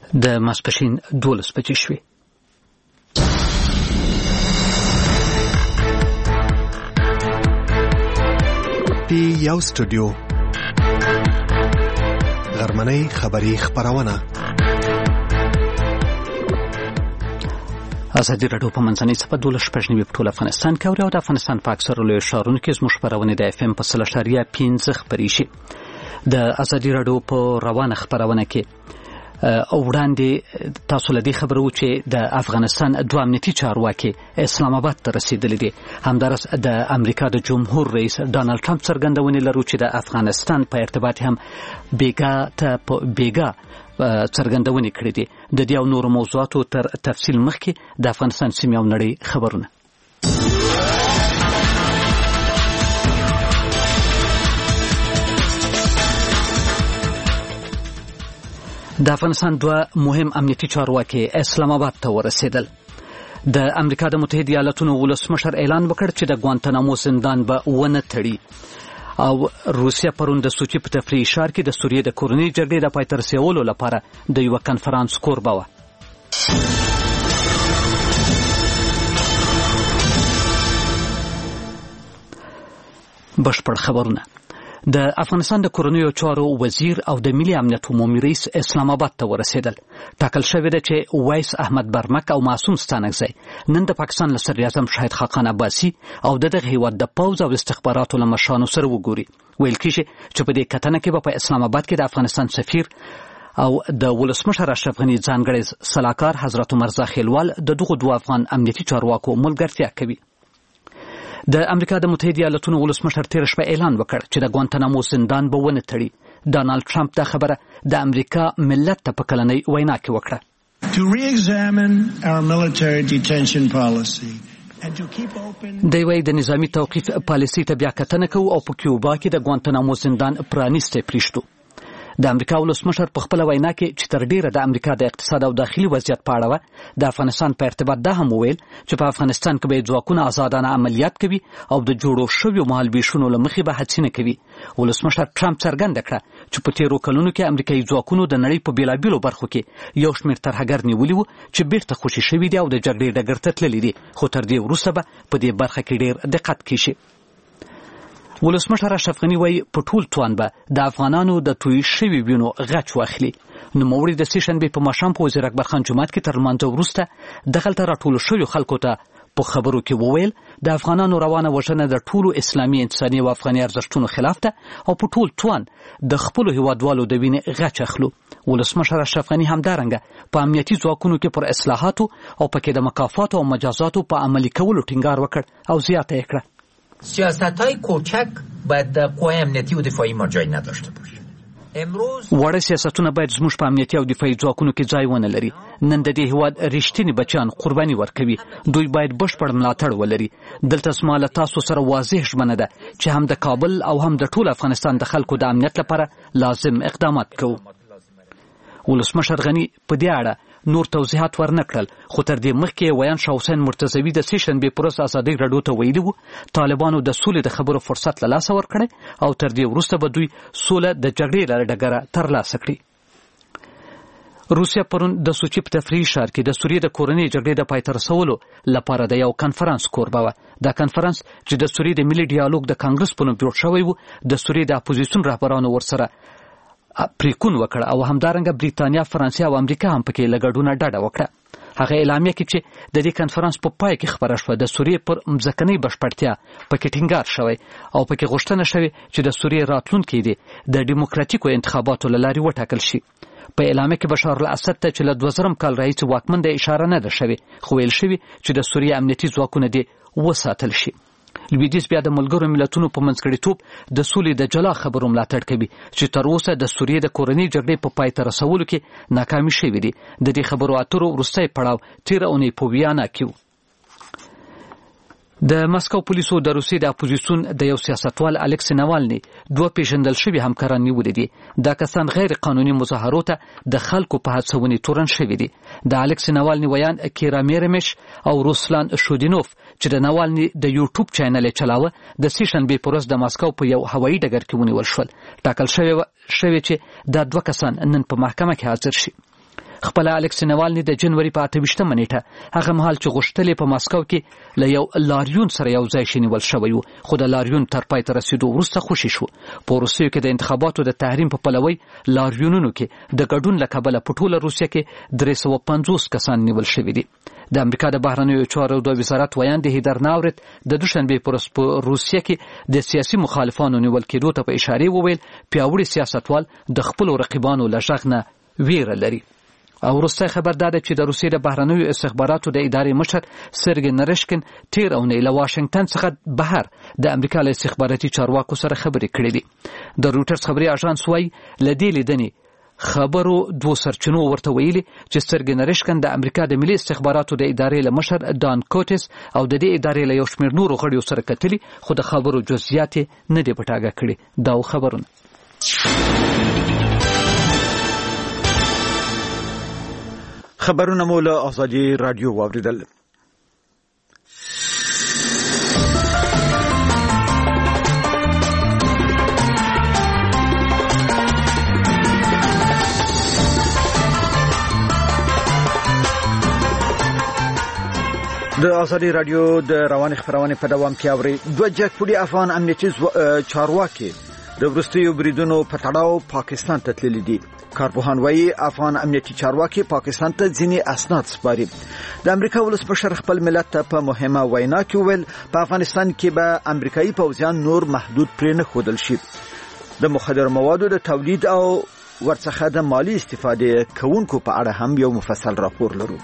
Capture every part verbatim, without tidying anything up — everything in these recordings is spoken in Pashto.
د ماسپښین دولس بجې شوې. پی یو سټوډیو غرمنۍ خبری خبرونه. ازادي راډیو په منځنۍ صفحه دولس شپږ نوي په ټول افغانستان کې او د افغانستان په اکثرو لویو ښارونو کې زموږ خپرونې د اف ام په سل اشاریه پنځه خپرې شي. د ازادي راډیو په روانه خپرونه کې او وړاندې تاسو له دې خبرو چې د افغانستان دوه امنیتي چارواکي اسلام آباد ته رسیدلي دي. همدارس د امریکا د جمهور رئیس ډانلډ ټرمپ څرګندونې لرو چې د افغانستان په ارتباط هم بیګا ته بیګا څرګندونې کړې دي. د دې او نورو موضوعاتو تر تفصیل مخکې د افغانستان سیمې او نړۍ خبرونه. د افغانستان دوه مهم امنیتي چارواکي اسلام آباد ته ورسېدل. د امریکا د متحده ایالاتونو ولسمشر اعلان وکړ چې د ګوانتانامو زندان به ونه تړي او روسیا پرون د سوچي په تفریحي ښار کې د سوریې د کورنۍ جګړې د پای ته رسولو لپاره د یو کنفرانس کوربه وه. بشپړ خبرونه. د افغانستان د کورنیو چارو وزیر او د ملي امنیت عمومي رئیس اسلام آباد ته ورسېدل. ټاکل شوې ده چې وایس احمد برمک او معصوم ستانکزی نن د پاکستان له صدر اعظم شاهد خاقان عباسي او د دغه هیواد د پوځ او استخباراتو له مشرانو سره وګوري. ویل کېږي چې په دې کتنه کې به په اسلام آباد کې د افغانستان سفیر او د ولسمشر اشرف غني ځانګړی سلاکار حضرت عمر زاخیلوال د دغو دوه افغان امنیتي چارواکو ملګرتیا کوي. د امریکا د متحده ایالاتونو ولسمشر تېره شپه اعلان وکړ چې د ګوانتانامو زندان به ونه تړي. ډانلډ ټرمپ دا خبره د امریکا ملت ته په کلنۍ وینا کې وکړه. دی وايي د نظامي توقیف پالیسۍ ته بیا کتنه کوو او په کیوبا کې د ګوانتانامو زندان پرانیستی پرېږدو. د امریکا ولسمشر په خپله وینا کې چې تر ډیره د امریکا د اقتصاد او داخلي وضعیت په اړه وه د افغانستان په ارتباط دا هم وویل چې په افغانستان کې به ځواکونه آزادانه عملیات کوي او د جوړو شویو مهالویشونو له مخې به هڅې نه کوي. ولسمشر ټرمپ څرګنده کړه چې په تېرو کلونو کې امریکایي ځواکونو د نړۍ په بېلابېلو برخو کې یو شمېر ترهګر نیولي وو چې بیرته خوشي شوي دي او د جګړې ډګر ته تللي دي، خو تر دې وروسته به په دې برخه کې ډېر دقت کیږي. ولسمشر اشرف غني وايي په ټول توان به د افغانانو د توی شوي وینو غچ واخلي. نوموړي د سې شنبې په ماښام په وزیر اکبر خان جومات کې تر لمانځه وروسته دغلته راټولو شویو خلکو ته په خبرو کې وویل د افغانانو روانه وژنه د ټولو اسلامي انساني او افغاني ارزښتونو خلاف ده او په ټول توان د خپلو هیوادوالو د وینې غچ اخلو. ولسمشر اشرف غني همدارنګه په امنیتي ځواکونو کې پر اصلاحاتو او پکې د مکافاتو او مجازاتو په عملي کولو ټینګار وکړ او زیاته یې کړه سیاست‌های کوچک باید در قوای امنیتی و دفاعی ما جای نداشته باشه. امروز وړه سیاستونه باید زموږ په امنیتي او دفاعي ځواکونو کې ځای ونه لري. نن د دې هیواد رښتینی بچیان قرباني ورکوي. دوی باید بشپړ ملاتړ ولري. دلته زما له تاسو سره واضح ژمنه ده چې هم د کابل او هم د ټول افغانستان د خلکو د امنیت لپاره لازم اقدامات کوو. ولسمشر غني په دې اړه نور توضیحات ورنکړل، خو تر دې مخکې ویان شاه حسین مرتضوي د سې شنبې په ورځ ازادي راډیو ته ویلي وو طالبانو د سولې د خبرو فرصت له لاسه ورکړی او تر دې وروسته به دوی سوله د جګړې له ډګره ترلاسه کړي. روسیا پرون د سوچي په تفریحي ښار کې د سوریې د کورنۍ جګړې د پای ته رسولو لپاره د یو کنفرانس کوربه وه. دا کنفرانس چې د سوریې د ملي ډیالوګ د کانګرس په نوم جوړ شوی و د سوریې د اپوزیسیون رهبرانو ورسره پریکون وکړ او همدارنګه بریتانیا، فرانسې او امریکا هم پکې له ګډونه ډډه وکړه. هغه اعلامیه کې چې د دې کنفرانس په پای کې خبره شوه د سوریې پر مځکنۍ بشپړتیا پکې ټینګار شوی او پکې غوښتنه شوې چې د سوریې راتلونکی دی د ډیموکراتیکو انتخاباتو له لارې وټاکل شي. په اعلامیه کې بشار الاسد ته چې له دوه زرم کال راهیسې واکمن دی اشاره نه ده شوې، خو ویل شوي چې د سوریې امنیتي ځواکونه دې وساتل شي. لویدیځ بیا د ملګرو ملتونو په منځګړیتوب د سولې د جلا خبرو ملاتړ کوي چې تر اوسه د سوریې د کورنۍ جګړې په پای ته رسولو کې ناکامي شوې دي. د دې خبرو اترو وروستی پړاو تېره اونۍ په ویانا کې و. د مسکو پولیسو د روسیې د اپوزیسیون د یو سیاستوال الکسی ناوالني دوه پیژندل شوي همکاران نیولي دي. دا کسان غیر قانوني مظاهرو ته د خلکو په هڅونې تورن شوي دي. د الکسی ناوالني ویان کیرا میرمش او روسلان شودینوف چې د ناوالني د یوټیوب چینل یې چلاوه د سې شنبې په ورځ د مسکو په یو هوایي ډګر کې ونیول شول. ټاکل شوی شوی چې دا دوه کسان نن په محکمه کې حاضر شي. خپل الکس نوالني د جنوري په اته ویشتمه نیټه هغه مهال چې غوښتلې په ماسکو کې له یو لاریون سره یو ځای شنیول شوی و، خو د لاریون تر پای ته رسیدو وروسته خوشي شو. په روسیې کې د انتخاباتو د تحریم په پلوي لاریونونو کې د ګډون له کبله په ټوله روسیه کې درې سوه پنځوس کسان نیول شوي دي. د امریکا د بهرنیو چارو د وزارت ویاند هیدر ناورت د دوشنبه په ورځ په روسیه کې د سیاسي مخالفانو نیول کېدو ته په اشاره وویل پیاوړي سیاستوال د خپل رقیبانو له ژغ نه ویره لري. او وروستی خبر دا ده چې د روسیې د بهرنیو استخباراتو د ادارې مشر سرګی نرشکن تیر اونۍ له واشنگټن څخه بهر د امریکا له استخباراتي چارواکو سره خبرې کړې دي. د روټرز خبري اژانس وايي له دې لیدنې خبرو دوه سرچینو ورته ویلي چې سرګی نرشکن د امریکا د ملي استخباراتو د ادارې له مشر دان کوټس او د دې ادارې له یو شمېر نورو غړیو سره کتلي، خو د خبرو جزئیات نه دي پټاګه کړي. دا خبرونه خبرونه مو له آزادي رادیو واوریدل. د آزادي رادیو د رواني خبرونه په دوام کې اوري. دوه جګپوړي افغان امنیتي چارواکي د وروستیو بریدونو په تړاو پاکستان ته تللي دي. کارپوهان وايي افغان امنیتي چارواکي پاکستان ته ځینې اسناد سپاري. د امریکا ولسمشر خپل ملت ته په مهمه وینا کې ویل په افغانستان کې به امریکایي پوځیان نور محدود پرې نه ښودل شي. د مخدر موادو د تولید او ورڅخه د مالی استفادې کوونکو په اړه هم یو مفصل راپور لرو.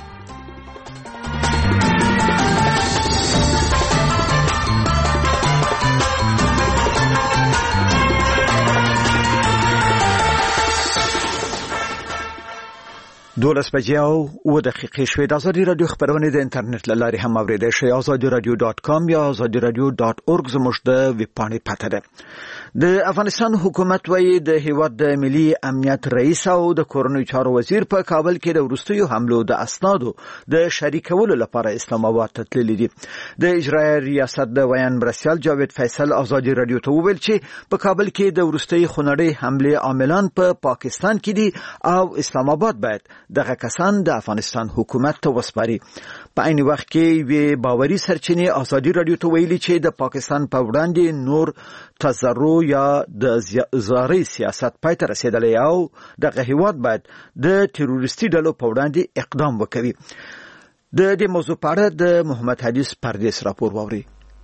دولس بجې او اوه دقیقې شوې. د آزادي رادیو خبرونه د انټرنیټ له لارې هم اوریدای شئ. آزادي رادیو ډاټ کام یا آزادي رادیو ډاټ اورګ زموږ د ویب پاڼې پته ده. د افغانستان حکومت وايي د هیواد د ملي امنیت رئیس او د کورنیو چارو وزیر په کابل کې د وروستیو حملو د اسنادو د شریکولو لپاره اسلام آباد ته تللي دي. د اجرایي ریاست د ویان مرستیال جاوید فیصل آزادي رادیو ته وویل چې په کابل کې د وروستي خونړۍ حمله عاملان په پا پاکستان کې دي او اسلام آباد باید دغه کسان د افغانستان حکومت ته وسپاري. په عین وخت کې وی باوري سرچینې آزادي رادیو ته ویلي چې د پاکستان په وړاندې نور تزرع یا د زاري سیاست پای ته رسیدلی او دغه هیواد باید د تروریستي ډلو په وړاندې اقدام وکړي. د دې موضوع په اړه د محمد حدیث پردیس راپور واوري.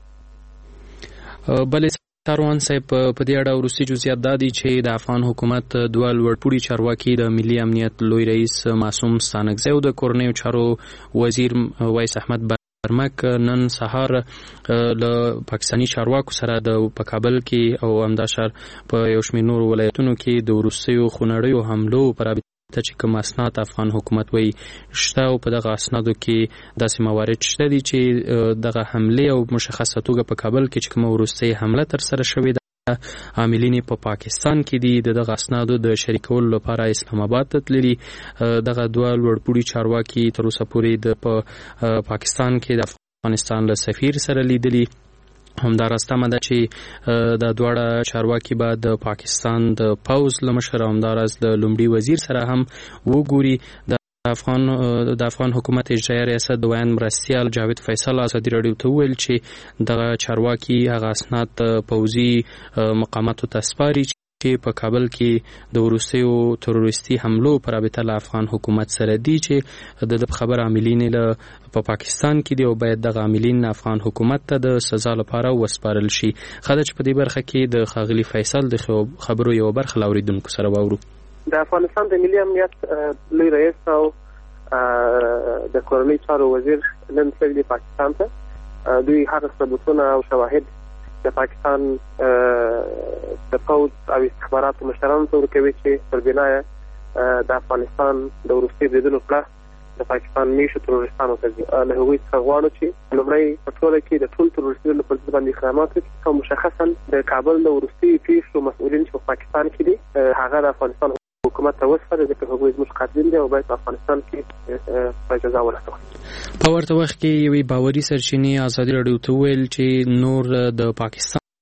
بلې تاروان صاحب په دې اړه وروستي جزئیات دا دي چې د افغان حکومت دوه لوړپوړي چارواکي د ملي امنیت لوی رئیس معصوم ستانکزی او د کورنیو چارو وزیر وایس احمد برمک نن سهار له پاکستاني چارواکو سره د په کابل کې او همداشر په یو شمېر نورو ولایتونو کې د وروستیو خونړیو حملو پر ته چې کوم اسناد افغان حکومت وایي شته او په دغه اسنادو کې داسې موارد شته دي چې دغه حمله او مشخصه توګه په کابل کې چې کوم وروستي حمله تر سره شوې ده عاملین په پاکستان کې دي. دغه اسنادو د شریکولو لپاره اسلام آباد ته تللي. دغه دوه لوړپوړي چارواکي تر اوسه پورې د پاکستان کې د افغانستان له سفیر سره لیدلي. همدارسته ده چې د دواړه چارواکي به د پاکستان د پوځ له مشر همدارس د لومړي وزیر سره هم وګوري. د افغان د افغان حکومت اجرایي ریاست د ویان مرستیال جاوید فیصل آزادي رادیو ته ویل چې دغه چارواکي هغه اسناد پوځي مقاماتو ته سپاري چې په کابل کې د وروستیو تروریستي حملو پر رابطه له افغان حکومت سره دي چې د خبر عاملین له په پاکستان کې دی او باید د عاملین افغان حکومت ته د سزا لپاره وسپارل شي. خدای چې په دې برخه کې د خاغلی فیصل د خبرو یو برخه لاوریدونکو سره واورو. د افغانستان د ملي امنیت لوی رئیس او د کورنیو چارو وزیر نن تللي پاکستان ته. دوی هغه ثبوتونه او شواهد د پاکستان د پوځ او استخباراتو مشرانو ته ورکوي چې پر بنا د افغانستان د وروستي بریدونو په د پاکستان میشو تروریستانو ته له هغوی څخه غواړو چې لومړی په ټوله کې د ټول تروریستانو پر ضد باندې اقدامات وکړي او مشخصا د کابل د وروستي پیښو مسؤلین چې په پاکستان کې دي هغه د افغانستان حکومت ته وسپاري ځکه هغوی زموږ قاتلین دي او باید په افغانستان کې په جزا ورسوي. په ورته وخت کې یوې باوري سرچینې آزادي رادیو ته ویل چې نور د پاکستان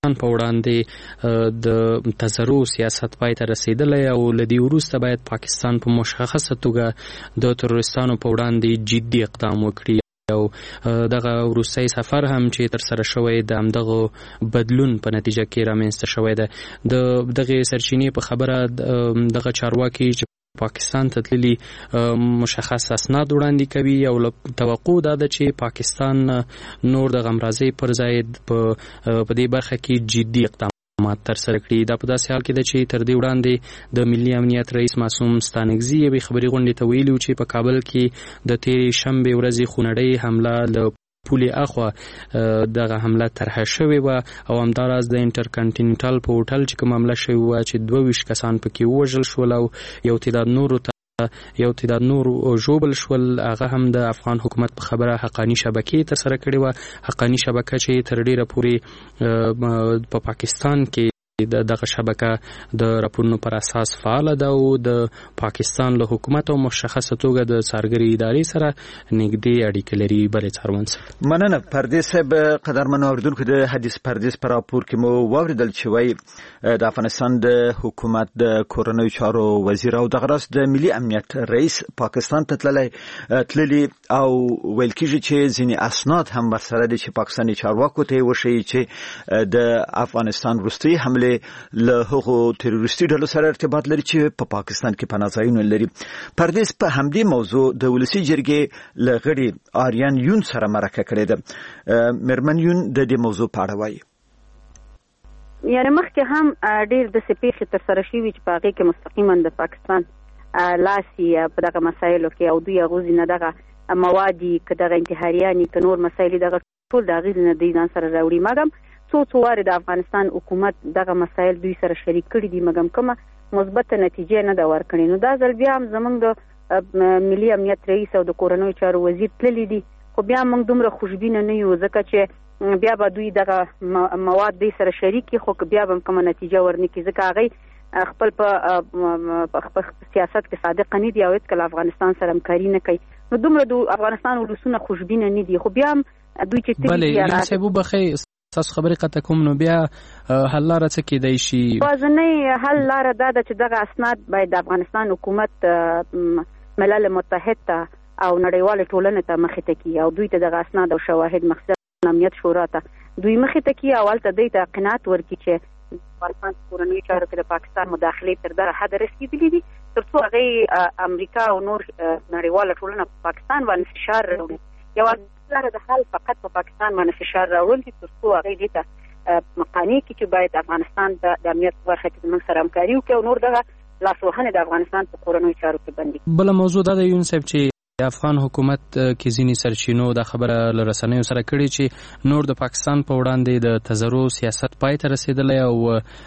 په وړاندې د تزرو سیاست پای ته رسیدلی او لدی وروسته باید پاکستان په مشخصه توګه د تروریستانو په وړاندې جدي اقدام وکړي او دغه وروستی سفر هم چې تر سره شوی د همدغه بدلون په نتیجه کې رامنځته شوی ده. د دغه سرچینې په خبره دغه چارواکي چې پاکستان ته تللي مشخص اسناد وړاندې کوي او توقع دا ده چې پاکستان نور د غمرازۍ پر ځای په دې برخه کې جدي اقدامات ترسره کړي. دا په داسې حال کې ده چې تر دې وړاندې د ملي امنیت رئیس معصوم ستانکزي یوې خبري غونډې ته ویلي چې په کابل کې د تېرې شنبې ورځې خونړۍ حمله له پولې اخوا دغه حمله طرحه شوې وه او همداراز د انټرکنټینټل په هوټل چې کوم حمله شوې وه چې دوه ویشت کسان پکې ووژل شول او یو تعداد نورو ته یو تعداد نور ژوبل شول. هغه هم د افغان حکومت په خبره حقانی شبکې ترسره کړې وه. حقانی شبکه چې تر ډیره پورې په پاکستان کې دغه شبکه د راپورونو پر اساس فعال ده او د پاکستان له حکومت او مشخصه توګه د څارګرۍ ادارې سره نږدې اړیکې لري. بلې څارون صاحب مننه. پردیس صاحب قدرمنو اوریدونکو د حدیث پردیس پر راپور کې مو واوریدل چې وایي د افغانستان د حکومت د کورنیو چارو وزیر او دغه راس د ملي امنیت رئیس پاکستان ته تللی تللی او ویل کېږي چې ځینې اسناد هم ورسره دي چې پاکستاني چارواکو ته وښیي چې د افغانستان وروستۍ حمله له هغو تروریستي ډلو سره ارتباط لري چې په پاکستان کې پناه ځایونه لري. پردیس په همدې موضوع د ولسي جرګې له غړي آریان یون سره مرکه کړې ده. میرمن یون د دې موضوع په اړه وایي. یعنې مخکې هم ډېر داسې پیښې ترسره شوي چې په هغې کې مستقیما د پاکستان لاس یې په دغه مسایلو کې او دوی هغو ځینې دغه مواد یې که دغه انتحاریان یې که نور مسایل یې دغه ټول د هغې نه دوی ځان سره راوړي. مګم څو څو وارې د افغانستان حکومت دغه مسایل دوی سره شریک کړي دي مګم کومه مثبته نتیجه نه ده ورکړې. نو دا ځل بیا هم زموږ د ملي امنیت رئیس او د کورنیو چارو وزیر تللی دي خو بیا موږ دومره خوشبینه نه یو ځکه چې بیا به دوی دغه مواد دوی سره شریک کړي خو بیا به هم کومه نتیجه ورنکړي ځکه هغوی خپل په خپل سیاست کې صادق نه دي او هېڅکله افغانستان سره همکاري نه کوي. نو دومره د افغانستان ولسونه خوشبینه نه دي خو بیا هم دوی چې تللي دي. بلې صاحب وبخئ تاسو خبرې قطع کوم نو بیا حل لاره څه کېدای شي؟ یوازینۍ حل لاره دا ده چې دغه اسناد باید د افغانستان حکومت ملل متحد ته او نړیواله ټولنې ته مخې ته کړي او دوی ته دغه اسناد او شواهد مخصوصا امنیت شورا ته دوی مخې ته کړي او هلته دوی ته قناعت ورکړي چې افغانستان په کورنیو چارو کې د پاکستان مداخلې تر دغه حده رسېدلي دي تر څو هغې امریکا او نور نړیواله ټولنه په پاکستان باندې فشار راوړي. یوازې لاره د حل فقط په پاکستان باندې فشار راوړل دي تر څو هغوی دې ته مقانع کړي چې باید افغانستان د امنیت په برخه کې زموږ سره همکاري وکړي او نور دغه لاسوهنې د افغانستان په کورنیو چارو کې بند کړي. بله موضوع دا ده یون صاحب چې افغان حکومت کې ځینې سرچینو دا خبره له رسنیو سره کړې چې نور د پاکستان په وړاندې د تزرو سیاست پای ته رسېدلی او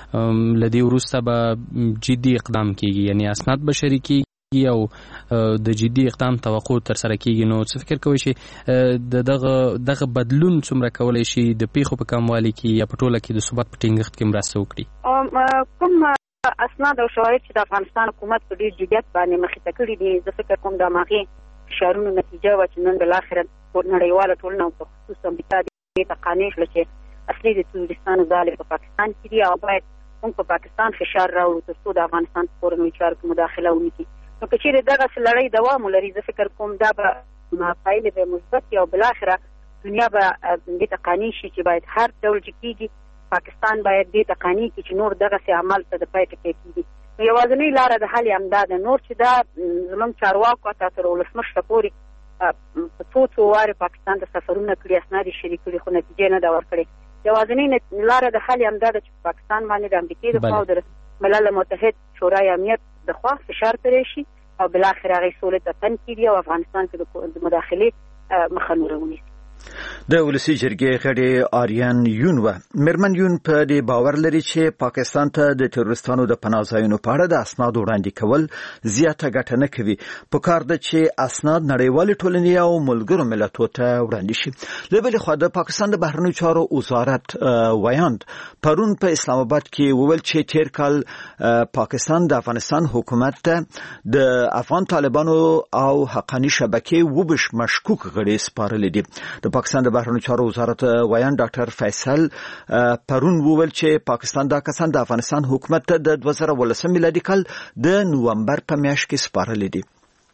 له دې وروسته به جدي اقدام کېږي یعنې اسناد به شریکېږي او د جدي اقدام توقع تر سره کیږي. نو څه فکر کوئ چې دغه دغه بدلون څومره کولی شي د پیښو په کموالي کې یا په ټوله کې د ثبات په ټینګښت کې مرسته وکړي؟ کوم اسناد او شواهد چې د افغانستان حکومت په ډېر جدیت باندې مخې ته کړي دي زه فکر کوم د هماغې فشارونو نتیجه وه چې نن بالاخره نړیواله ټولنه او په خصوص امریکا دې ته قانع شوه چې اصلي د تروریستانو ځالې په پاکستان کې دي او باید موږ په پاکستان فشار راوړو تر څو د افغانستان په کورنیو چارو کې مداخله ونه کړي. نو که چیرې دغسې لړۍ دوام ولري زه فکر کوم دا به پایلې به مثبت وي او بالاخره دنیا به دې ته قانع شي چې باید هر ډول چې کېږي پاکستان باید دې ته قانع کړي چې نور دغسې عمل ته د پای ټکی کېږي. نو یوازینۍ لاره د حل یې همدا ده. نور چې دا زموږ چارواکو حتی تر ولسمشره پورې په څو څو وارې پاکستان ته سفرونه کړي اسناد یې شریک کړي خو نتیجې نه ده ورکړې. یوازینۍ لاره د حل یې همدا ده چې پاکستان باندې د امریکې د خوا او د ملل متحد شورای امنیت د خوا فشار پرې شي او بالاخره هغې سولې ته تن کړي او افغانستان کې د مداخلې مخه نوره ونیسي. د ولسي جرګې غړي آریان یون و میرمن یون په دې باور لري چې پاکستان ته د تروریستانو د پناه ځایونو په اړه د اسناد وړاندې کول زیاته ګټه نه کوي. په کار ده چې اسناد نړیوالې ټولنې او ملګرو ملتونو ته وړاندې شي. له بلې خوا د پاکستان د بهرنیو چارو وزارت ویاند پرون په اسلام آباد کې وویل چې تیر کال پاکستان د افغانستان حکومت ته د افغان طالبانو او حقانی شبکې وبش مشکوک غړي سپارلي دي. د پاکستان د بهرنیو چارو وزارت ویان ډاکټر فیصل پرون وویل چې پاکستان دا کسان د افغانستان حکومت ته د دوه زره ولسم میلادي کال د نومبر په میاشت کې سپارلي دي.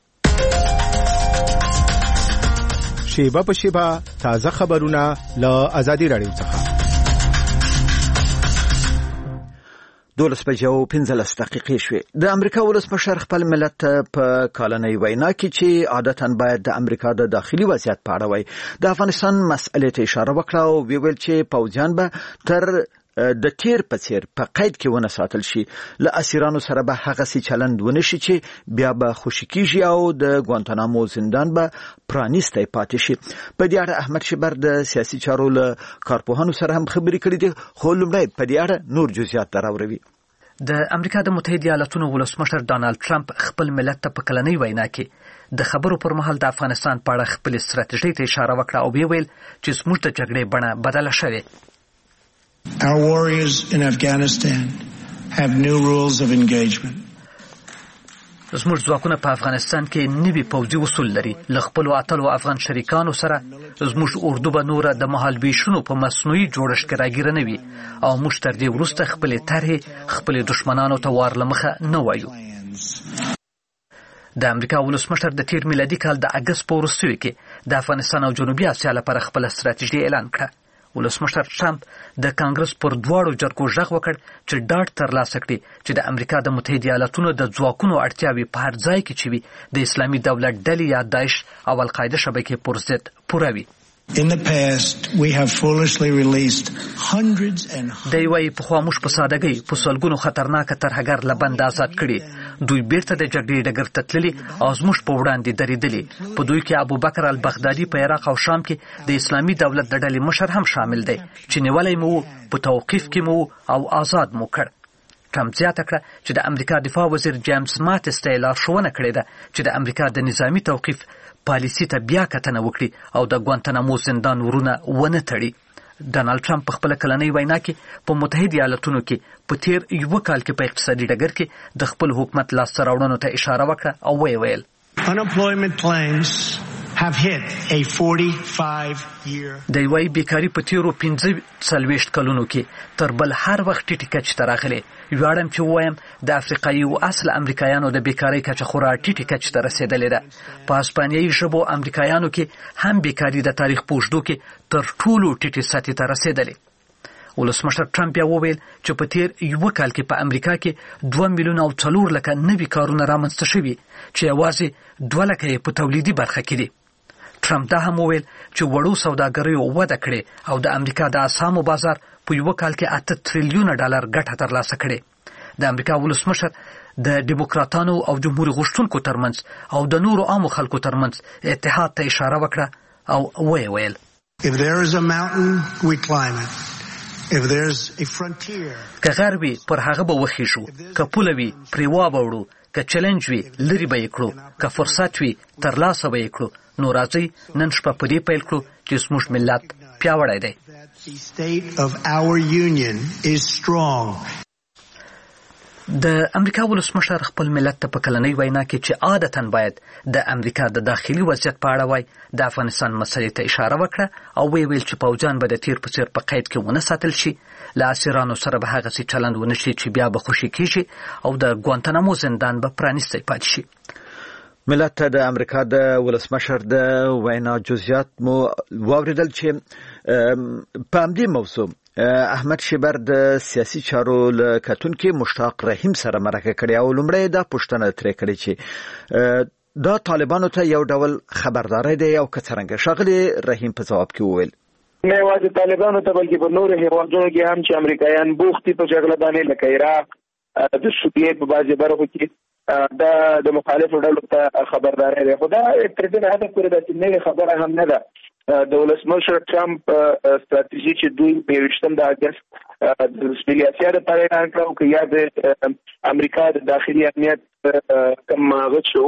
شیبه په شیبه تازه خبرونه له ازادي راډیو څخه. دولس بجې او پنځلس دقیقې شوې. د امریکا ولسمشر خپل ملت په کالنۍ وینا کې چې عادتاً باید د امریکا د داخلي وضعیت په اړه وایي د افغانستان مسئلې ته اشاره وکړه او ویل چې پوځیان به تر د تیر په څیر په قید کې ونه ساتل شي. له اسیرانو سره به هغه سي چلند ونه شي چې بیا به خوشی کیږي او د ګوانتانامو زندان به پرانیستی پاتې شي. په دې اړه احمد شبر د سیاسي چارو له کارپوهانو سره هم خبرې کړې دي، خو لومړی په دې اړه نور جزئیات دراوروي. د امریکا د متحده ایالاتونو ولسمشر ډانلډ ټرمپ خپل ملت ته په کلنۍ وینا کې د خبرو پر مهال د افغانستان په اړه خپل ستراتیژۍ ته اشاره وکړه او ویل چې زموږ د جګړې بڼه بدله شوې. Our warriors in Afghanistan have new rules of engagement. زموږ ځواکونه په افغانستان کې نوي پوځي اصول لري. له خپلو اتلو افغان شریکانو سره زموږ اردو به نوره د مهالویشونو په مصنوعي جوړښت کې راګیره نه وي او موږ تر دې وروسته خپلې طرحې خپلې دښمنانو ته وار له مخه نه وایو. د امریکا ولسمشر د تیر میلادي کال د اګست په وروستیو کې د افغانستان او جنوبي اسیا لپاره خپله ستراتیژي اعلان کړه. ولسمشر ټرمپ د کانګرس پر دواړو جرګو غږ وکړ چې ډاډ ترلاسه کړي چې د امریکا د متحده ایالاتونو د ځواکونو اړتیاوې په هر ځای کې چې وي د اسلامي دولت ډلې یا داعش او القاعده شبکې پر ضد پوره وي. In the past, we have foolishly released hundreds and دی وايي په خوا موږ په سادهګۍ په سلګونو خطرناکه ترهګر له بند آزاد کړي. دوی بیرته د جګړې ډګر ته تللي او زموږ په وړاندې درېدلي. په دوی کې ابوبکر البغدادي په عراق او شام کې د اسلامي دولت د ډلې مشر هم شامل دی چې نیولای مو په توقیف کې مو او آزاد مو کړ. ټرمپ زیاته کړه چې د امریکا دفاع وزیر جیمز ماتس ته لارښوونه کړې ده چې د امریکا د نظامی توقیف پالیسي ته بیا کتنه وکړي او د ګوانتانامو زندان ورونه ونه تړي. ډانلډ ټرمپ په خپل کلنۍ وینا کې په متحده ایالاتونو کې په تیر یو کال کې په اقتصادي ډګر کې د خپل حکومت لاسته راوړنو ته اشاره وکړه او ویل unemployment claims have hit a forty-five year د وای بیکاری په تیرو پنځه څلوېښت کلونو کې تر بل هر وخت ټیټه کچه ته راغلې. ویاړم چې وایم د افریقایي او اصل امریکایانو د بیکاری کچه خورا ټیټه کچه ته رسیدلې ده. په اسپانیایي ژبو امریکایانو کې هم بیکاری د تاریخ په اوږدو کې تر ټولو ټیټې سطحې ته رسیدلې. ولسمشر ټرمپ بیا وویل چې په تیر یو کال کې په امریکا کې دوه میلیونه او څلور لکه نوي کارونه رامنځته شوي چې یوازې دوه لکه یې په تولیدي برخه کې دي. ټرمپ دا هم وویل چې وړو سوداګریو وده کړې او د امریکا د اسامو بازار په یو کال کې اته تریلیونه ډالر ګټه ترلاسه کړې. د امریکا ولسمشر د ډیموکراتانو او جمهور غوښتونکو ترمنځ او د نورو عامو خلکو ترمنځ اتحاد ته اشاره وکړه او ویل If there is a mountain, we climb it. If there's a frontier, که غر وي پر هغه به وخیژو، که پوله وي پرې وابوړو، که چلنج وي لرې به یې کړو، که فرصت وي ترلاسه به یې کړو. نو راځئ نن شپه په دې پیل کړو چې زموږ ملت پیاوړی دی. the state of our union is strong. د امریکا ولسمشر خپل ملت ته په کلنۍ وینا کې چې عادتاً باید د امریکا د داخلي وضعیت په اړه وای د افغانستان مسلې ته اشاره وکړه او ویل چې پوځیان به د تیر په څیر په قید کې ونه ساتل شي. له اسیرانو سره به هغه سي چلند ونه شي چې بیا به خوشي کیږي او د ګوانتانامو زندان به پرانیستی پاتې شي. ملت ته د امریکا د ولسمشر د وینا جزئیات مو واوریدل چې په همدې موضوع احمد شبر د سیاسي چارو له کتونکو مشتاق رحیم سره مرکه کړې او لومړی دا پوښتنه ترې کړې چې دا طالبانو ته یو ډول خبرداري دی او کڅرنګ شغلي رحیم په جواب کې وویل نه واځي طالبانو ته بلکې په نور هیوادونو کې هم چې امریکایان بوختي په جګړه باندې لکه عراق د سوریې په بازي برخو کې دا د مخالفو ډلو ته خبرداري دی. خو دا تر دې حد پورې د نوې خبره هم نه ده. د ولسمشر ټرمپ ستراتیژي چې دوی په یوشتم د اګست د سپېڅلې اسیا د پاره اعلان کړو چې یا د امریکا د داخلي امنیت کم غوښتو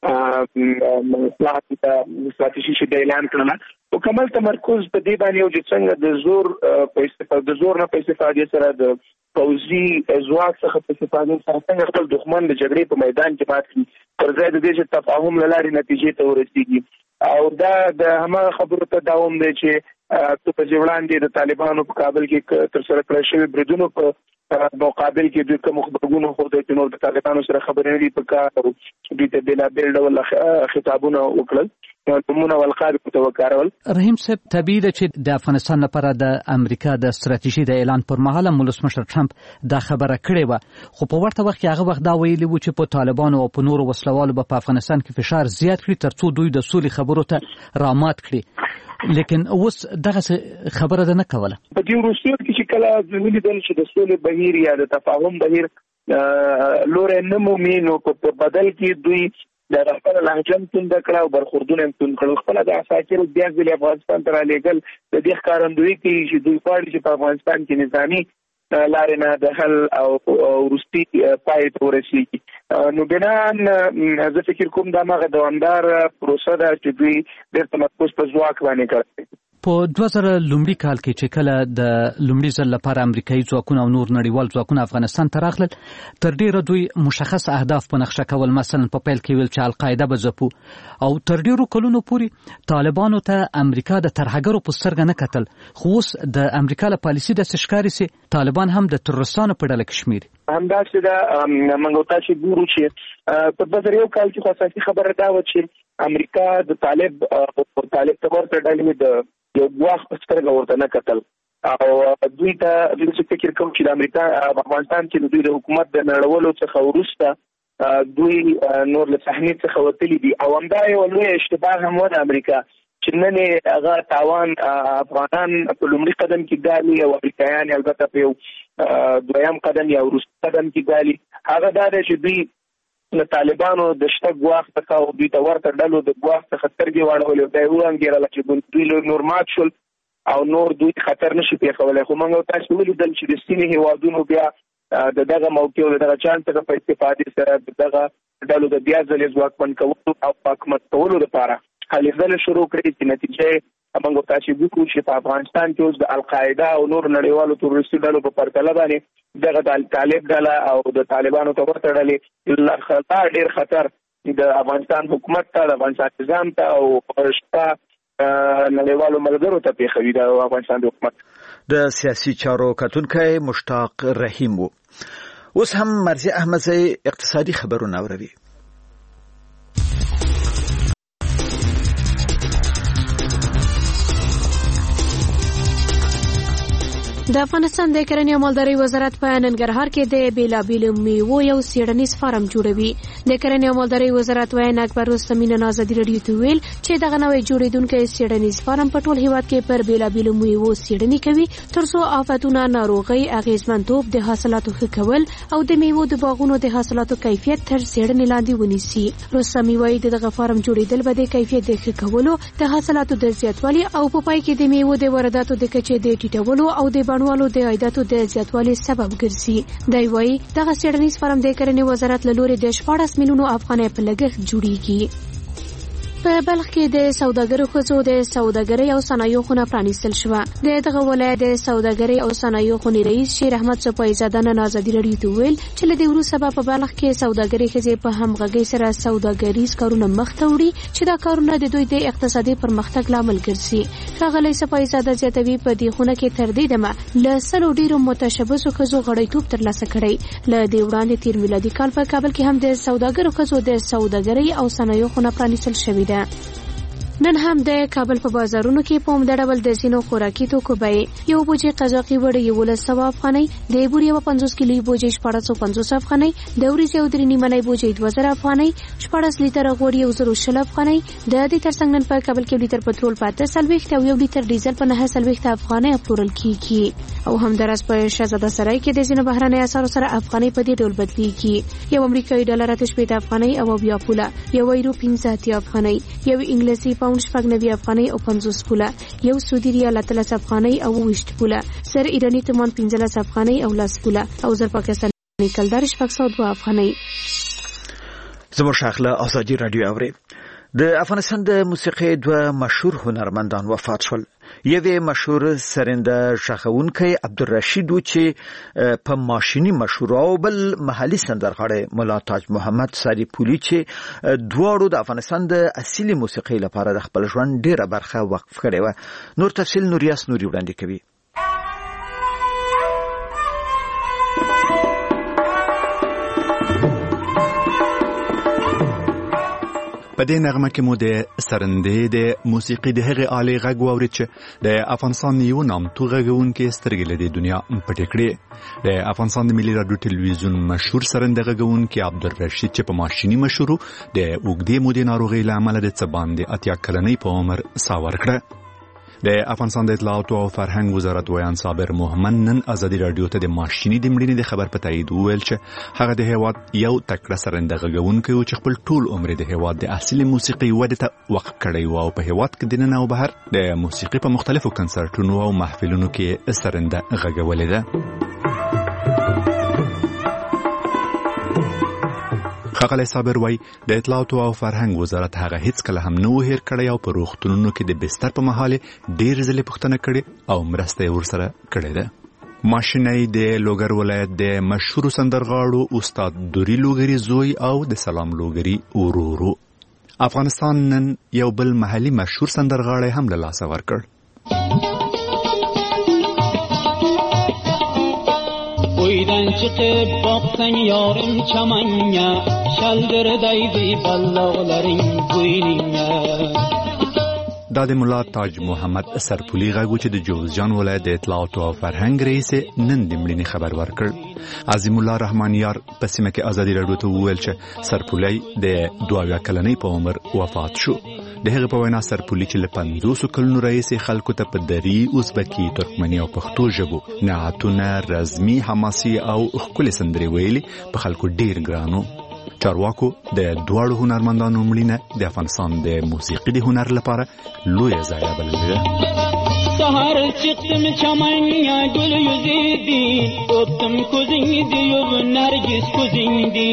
ستراتیژي چې اعلان کړل او کمل تمرکز په دې باندې او چې څنګه د زور په استفاده د زور نه په استفاده سره د پوځي ځواک څخه په استفاده سره څنګه خپل دښمن د جګړې په میدان کې پاتې پر ځای د دې چې تفاهم لاري نتیجې ته ورسیږي او دا د همغه خبرو ته دوام دی چې ته په ځوړاندې د طالبانو په کابل کې تر سره کړی شوی بریدونو په مقابل کې دوی کوم خبرونه خو د نور د طالبانو سره خبرې لري په کار او دوی ته بلا بل ډول خطابونه وکړل کومونه ولقاب په وکارول. رحیم صاحب طبیعي ده چې د افغانستان لپاره د امریکا د ستراتیژي د اعلان پر مهال ولس مشر ټرمپ دا خبره کړې و، خو په ورته وخت کې هغه وخت دا ویلي و چې په طالبانو او په نورو وسلوالو به په افغانستان کې فشار زیات کړي ترڅو دوی د سولې خبرو ته رامات کړي، لیکن اوس دغه خبره ده نه کوله. په دې وروستیو کې چې کله ولیدل چې د سولې بهیر یا د تفاهم بهیر لورې نه مومي، نو په بدل کې دوی د خپل لهجه تند کړه او برخوردونه تند کړل. خپل د اساکر بیا د افغانستان تر لېګل د دې ښکارندوی کې چې دوی پاره چې په افغانستان کې نظامی لارې نه د حل او وروستي پای ته ورسیږي. نو بنان زه فکر کوم دا مغه دوامدار پروسه ده چې دوی ډېر تمرکز په ځواک باندې کوي. په دوه زره لومړي کال کې چې کله د لومړي ځل لپاره امریکایي ځواکونه او نور نړیوال ځواکونه افغانستان ته راغلل، تر ډیره دوی مشخص اهداف په نقشه کول. مثلا په پیل کې ویل چې القاعده به ځپو، او تر ډیرو کلونو پورې طالبانو ته امریکا د ترهګرو په سترګه نه کتل، خو اوس د امریکا له پالیسي د ښکاري سي طالبان هم د تروریستانو په ډله کې شمېري. همداسې دا موږ تاسو ګورو چې په دوه زره یو کال کې خاصه خبره دا و چې امریکا د طالب او طالب تبر ته ډلې د یو ګواښ په سترګه ورته نه کتل، او دوی ته د فکر کوم چې د امریکا په افغانستان کې د دوی د حکومت د نړولو څخه وروسته دوی نور له صحنې څخه وتلي دي، او همدا یو لوی اشتباه هم و د امریکا چې نن هغه تاوان افغانان په لومړي قدم کې ګالي او امریکایان البته په یو دویم قدم یا وروستي قدم کې ګالي. هغه دا دی چې دوی له طالبانو د شته ګواښ څخه او دوی ته ورته ډلو د ګواښ څخه سترګې واړولې، دا یې وانګېرله چې دوی نور مات شول او نور دوی خطر نشي پېښولی. خو موږ تاسو ولیدل چې د سیمې هېوادونو بیا د دغه موقع او د دغه چانس څخه په استفادې سره د دغه ډلو د بیا ځلې ځواکمن کولو او حکومت کولو لپاره هلې ځلې شروع کړې، چې نتیجه موږ تاسو وګورو چې په افغانستان کې اوس د القاعده او نور نړیوالو تروریستي ډلو په پرتله باندې دغه د طالب ډله او د طالبانو ته ورته ډلې خطر ډېر خطر د افغانستان حکومت ته، د افغانستان نظام ته او شته نړیوالو ملګرو ته پیښوي د افغانستان د حکومت. د سیاسي چارو کتونکی مشتاق رحیم وو. اوس هم مرزي احمدزی اقتصادي خبرونه اوري. د افغانستان د کرنې او مالدارۍ وزارت په ننګرهار کې د بیلابیلو میوو یو څېړنیز فارم جوړوي. د کرنې او مالدارۍ وزارت وایي اکبر رستمی نن ازادي راډیو ته ویل چې دغه نوې جوړیدونکي څېړنیز فارم په ټول هیواد کې پر بیلابیلو میوو څېړنې کوي ترڅو آفتونه، ناروغۍ، اغیزمنتوب، د حاصلاتو ښه کول او د میوو د باغونو د حاصلاتو کیفیت تر څېړنې لاندې ونیسي. رستمی وایي دغه فارم جوړیدل به د کیفیت د ښه کولو، د حاصلاتو د زیاتوالي او په پای کې د میوو د وارداتو د کچې د ټیټولو او د بڼوالو د عایداتو د زیاتوالي سبب ګرځي. دی وايي دغه څېړنیز فارم د کرنې وزارت له لوري د شپاړس میلیونو افغانۍ په لګښت جوړیږي. په بلخ کې د سوداګرو ښځو د سوداګرۍ او صنایعو خونه پرانیستل شوه. د دغه ولایت د سوداګرۍ او صنایعو خونې رئیس شیر احمد صفای زاده نن ازادي راډیو ته ویل چې له دې وروسته به په بلخ کې سوداګرۍ ښځې په همغږۍ سره سوداګریز کارونه مخته وړي چې دا کارونه د دوی د اقتصادي پرمختګ لامل ګرځي. ښاغلی صفای زاده زیاتوي په دې خونه کې تر دې دمه له سلو ډیرو متشبثو ښځو غړیتوب ترلاسه کړی. له دې وړاندې تیر میلادي کال په کابل کې هم د سوداګرو ښځو د سوداګرۍ او صنایعو خونه پرانیستل شوې ده. نن هم د کابل په بازارونو کې په عمده ډول د ځینو خوراکي توکو بیې یو بوجۍ قزاقي وړۍ یولس سوه افغانۍ، د بورې یوه پنځوس کیلوي بوجۍ شپاړس سوه پنځوس افغانۍ، د وریځې او درې نیمنۍ بوجۍ دوه زره افغانۍ، شپاړس لیتره غوړ یو زر او شل افغانۍ. د دې ترڅنګ نن په کابل کې یو لیتر پټرول په اته څلوېښت او یو لیتر ډیزل په نهه څلوېښت افغانۍ پلورل کېږي. او همداراز په شهزاده سرای کې د ځینو بهرنیو اسعارو سره افغانۍ په دې ډول بدلېږي. یو امریکایي ډالر اته شپېته افغانۍ او اویا پوله، یو یورو پنځه اتیا افغانۍ، یو انګلیسي پاونډ شپږ نوي افغانۍ او پنځوس پوله، یو سعودي ریال اتلس افغانۍ او ویشت پوله، زر ایراني تومان پنځلس افغانۍ او لس پوله، او زر پاکستاني کلدار شپږ سوه دوه افغانۍ. زموږ شاخله ازادي راډیو اوري. د افغانستان د موسیقۍ دوه مشهور هنرمندان وفات شول. یوه مشهور سرنده شخونکی عبدالرشید و چې په ماشینی مشهور او بل محلي سندرغاړی مولا تاج محمد ساری پولی چې دواړو د افغانستان د اصلي موسیقي لپاره د خپل ژوند ډیره برخه وقف کړې و. نور تفصیل نوریاس نوري وړاندې کوي. په دې نغمه کې مو د سرندې د موسیقي د هغې آلې غږ واورید چې د افغانستان یو نامتو غږونکي سترګې له دې دنیا پټې کړې. د افغانستان د ملي راډیو ټلویزیون مشهور سرنده غږونکي عبدالرشید چې په ماشیني مشهورو د اوږدې مودې ناروغۍ له امله د څه باندې اتیا کلنۍ په عمر ساه ورکړه. د افغانستان د اطلاعاتو او فرهنګ وزارت ویان صابر محمد نن ازادي رادیو ته د ماشیني د مړینې د خبر په تایید وویل چې هغه د هیواد یو تکړه سرنده غږونکی و چې خپل ټول عمر د هیواد د اصلي موسیقي ودې ته وقف کړی و او په هیواد کې دننه او بهر د موسیقي په مختلفو کنسرټونو او محفلونو کې سرنده غږولې ده. ښاغلی صابر وایي د اطلاعاتو او فرهنګ وزارت هغه هیڅ کله هم نه و هیر کړی او په روغتونونو کې د بستر په مهال ډېر ځلې پوښتنه کړې او مرسته یې ورسره کړې ده. ماشینی د لوګر ولایت د مشهورو سندرغاړو استاد دوري لوګري زوی او د سلام لوګري ورورو. افغانستان نن یو بل محلي مشهور سندرغاړی هم له لاسه ورکړ. Uydan çıkıp baksan yarım çamanya, şaldırdaydı ballağların boynuna. دا د مولا تاج محمد سرپولی غږ چې د جوزجان ولایت د اطلاعاتو او فرهنګ رئیس نن د مړینې خبر ورکړ. عظیم الله رحمانیار په سیمه کې ازادي راډیو ته وویل چې سرپولی د دوه اویا کلنۍ په عمر وفات شو. د هغه په وینا سرپولی چې له پنځوسو کلونو راهیسې خلکو ته په دري، ازبکي، ترکمني او پښتو ژبو نعتونه، رزمي، حماسي او ښکلې سندرې ویلي په خلکو ډیر ګرانو. چارواکو د دواړو هنرمندانو مړینه د افغانستان د موسیقي د هنر لپاره لویه ضایعه بللې ده. سهار çıktım çamanya gül yüzüydü, öptüm kuzindi, yüv nergis kuzindi.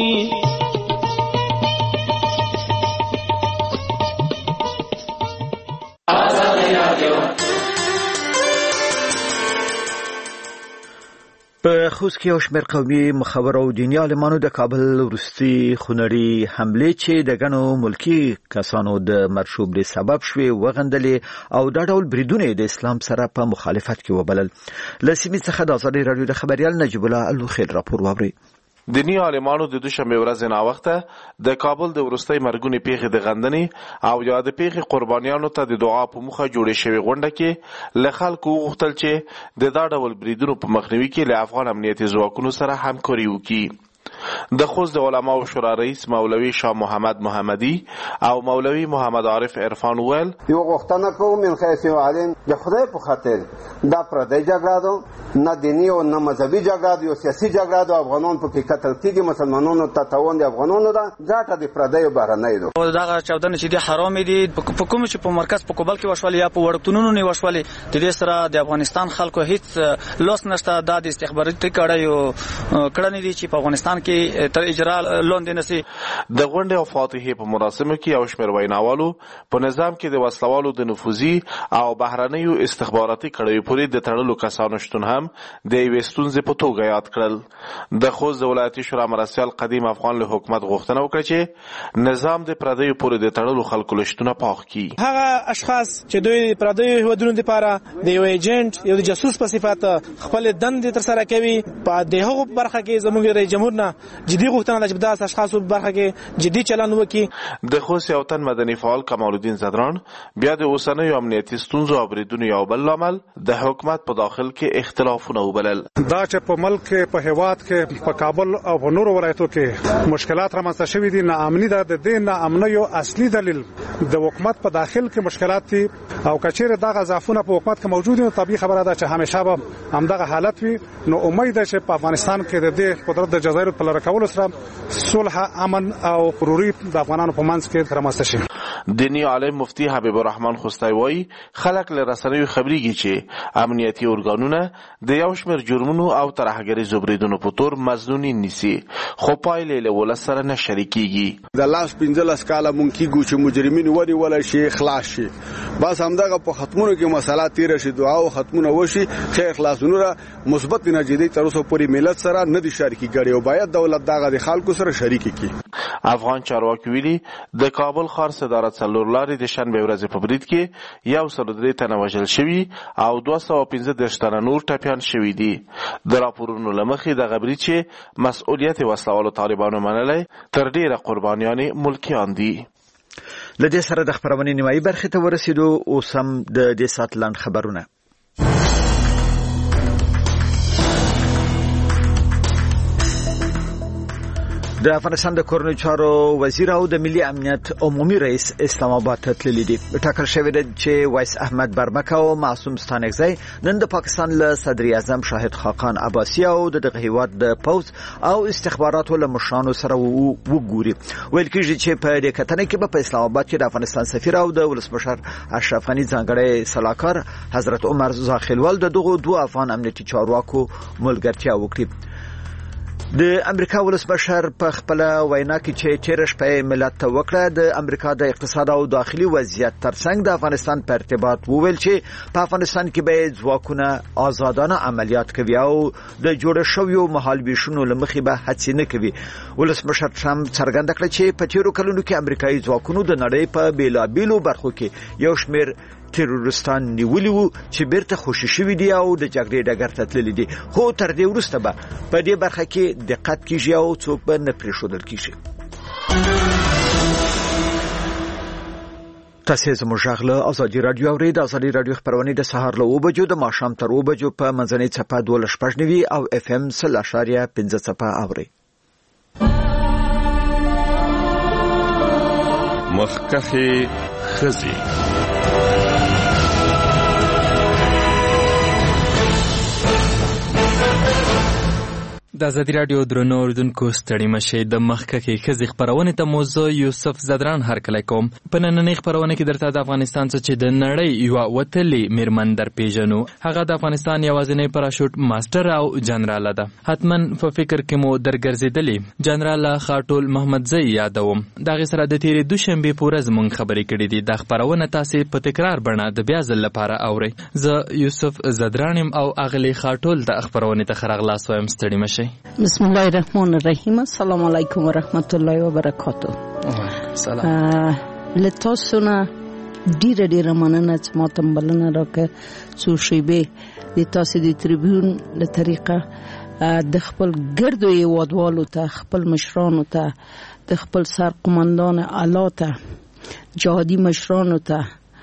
په خوست کې یو شمېر قومي مخور او دیني عالمانو د کابل وروستي خونړي حملې چې د ګڼو ملکي کسانو د مرګ شوبلې سبب شوې وغندلې او دا ډول بریدونه د اسلام سره په مخالفت کې وبلل. له سیمې څخه د ازادي راډیو د خبریال نجیب الله الوخیل راپور واورئ. دینی عالمانو د دوشنبه ورځ ناوخته د کابل د وروستي مرګونی پیښې د غندنې او یا د پیښې قربانیانو ته د دعا په مخه جوړې شوې غونډه کې له خلکو وغوښتل چې د دا ډول بریدونو په مخنیوي کې له افغان امنیتي ځواکونو سره همکاري وکړي. د خوست د علماو شورا رئیس مولوی شاه محمد محمدی او مولوی محمد عارف عرفان ویل یو غوښتنه کوم من خیس عالم د خدای په خاطر دا پردی جګړه ده، نه دینی او نه مذهبي جګړه ده، یو سیاسي جګړه ده. افغانان په کې قتل کېږي، مسلمانانو ته تاوان د افغانانو ده، ګټه د پردیو بهرنۍ ده. او دغه چاودنې چې دي حرام دي په کوم چې په مرکز په کوبل کې وشول یا په وړکتونونو نه وشول، د دې سره د افغانستان خلکو هیڅ لاس نشته. د استخباراتي کړه یو کړنې دي چې په افغانستان کې تر اجرا لاندې نشي. د غونډې او فاتحې په مراسمو کې یو شمېر ویناوالو په نظام کې د وسلوالو د نفوذي او بهرنیو استخباراتي کړیو پورې د تړلو کسانو شتون هم د یوې ستونزې په توګه یاد کړل. د خوست د ولایتي شورا مرستیال قدیم افغان له حکومت غوښتنه وکړه چې نظام د پردیو پورې د تړلو خلکو له شتونه پاک کړي. هغه اشخاص چې دوی پردیو هیوادونو لپاره د یو ایجنټ یو جاسوس په صفت خپل دندې ترسره کوي، په دغه برخه کې زموږ رئیس جمهور نه جدي غوښتنه ده چې د اشخاصو په برخه کې جدي چلند وکړي. د خوست یو تن مدني فعال کمال الدین زدران بیا د اوسنیو امنیتي ستونزو او بریدونو یو بل لامل د حکومت په داخل کې اختلافونه وبلل. دا چې په ملک کې په هیواد کې په کابل او په نورو ولایتو کې مشکلات رامنځته شوي دي، ناامني ده. د دې ناامنۍ یو اصلي دلیل د حکومت په داخل کې مشکلات دي او کچېره دغه ضعفونه په حکومت کې موجود دي. طبيعي خبره ده چې همیشه به همدغه حالت وي. نو امید ده چې په افغانستان کې د دې قدرت د جزایر په لور کول سره صلح، امن او وروري د افغانانو په منځ کې رامنځته شي. دینی عالم مفتی حبیب الرحمن خوستی وایي خلک له رسنیو خبريږي چې امنیتي ارګانونه د یو شمېر جرمونو او ترهګریزو بریدونو په تور مظنونین نیسي خو پایلې له ولس سره نه شریکېږي. د لاس پنځلس کاله مونږ کېږو چې مجرمین ونیول شي خلاص شي بس همدغه په ختمونو کې مسله تیره شي دعا او ختمونه وشي خیر خلاصونو را مثبت نتیجې تر اوسه پورې ملت سره نه دي شریکي کړي او باید دولت دغه د خلکو سره شریک کړي. افغان چارواکي ویلي د کابل ښار صدارت څلور لارې د شنبې ورځې په برید کې یو سل او درې تنه وژل شوي او دوه سوه پنځه دېرش تنه نور ټپیان شوي دي. د راپورونو له مخې دغه برید چې مسؤلیت یې وسله والو طالبانو منلی تر ډېره قربانیانې ملکیان دي. له دې سره د خپرونې نیمایي برخې ته ورسېدو. اوس هم د دې ساعت لنډ خبرونه. د افغانستان د کورنیو چارو وزیر او د ملي امنیت عمومي رئیس اسلام آباد ته تللي دي. ټاکل شوی دی چې وایس احمد برمک او معصوم ستانکزی نن د پاکستان له صدر اعظم شاهد خاقان عباسی او د دغه هیواد د پوز او استخباراتو له مشرانو سره وګوري. ویل کېږي چې په دې کتنه کې به په اسلام آباد کې د افغانستان سفیر او د ولسمشر اشرف غني ځانګړی سلاکار حضرت عمر زاخیلوال د دغو دوه افغان امنیتي چارواکو ملګرتیا وکړي. د امریکا ولسمشر په خپل وینا کې چې تیر شپه ملت ته وکړه د امریکا د اقتصاد او داخلي وضعیت ترڅنګ د افغانستان په ارتباط وویل چې په افغانستان کې به ځواکونه آزادانه عملیات کوي او د جوړ شویو مهالویشونو لمخې به هڅې نه کوي. ولسمشر ټرمپ څرګنده کړه چې په تیرو کلونو کې امریکایي ځواکونو د نړۍ په بیلابیلو برخو کې یو شمېر تیرورستان نیولي وو چې بیرته خوشي شوي دي او د جګړې ډګر ته تللي دي خو تر دې وروسته به په دې برخه کې دقت کیږي او څوک به نه پرېښودل کیږي. تاسو زموږ غږ له ازادي رادیو اورئ. د ازادي رادیو خبرونه د سهار له اوه بجو د ماښام تر اوه بجو په منځنۍ څپه دوه شپږ نوي او اف ام سل اشاریه پنځه څپه اورئ. مخکخي خزي د ازادي رادیو درنو اوریدونکو ستړي مشه د مخکخي خزي خبرونه ته موضوع یوسف زدران هرکلی کوم. په نننۍ خبرونه کې درته د افغانستان څخه چې د نړۍ یو وتلې میرمن در پیژنو. هغه د افغانستان یوازینی پراشوټ ماستر او جنرال ده. حتما په فکر کې مو درګرځېدلې جنرال خاټول محمدزی یادوم. دغه سره د تیرې دوشنبه پورز مونږ خبرې کړې دي. د خبرونه تاسو په تکرار بڼه د بیا ځل لپاره اورئ. زه یوسف زدرانم او اغلی خاټول د خبرونه ته خرغلاس وایم. ستړي مشه. بسم الله الرحمن الرحیم. السلام علیکم و رحمت الله و برکاته. سلام. لتاسونه ډیره ډیره مننه چې ماته بلنه راکړه څو شیبې د تاسو د تریبیون له طریقه د خپل ګردو هیوادوالو ته خپل مشرانو ته د خپل سرقمندان اعلی ته جهادي مشرانو ته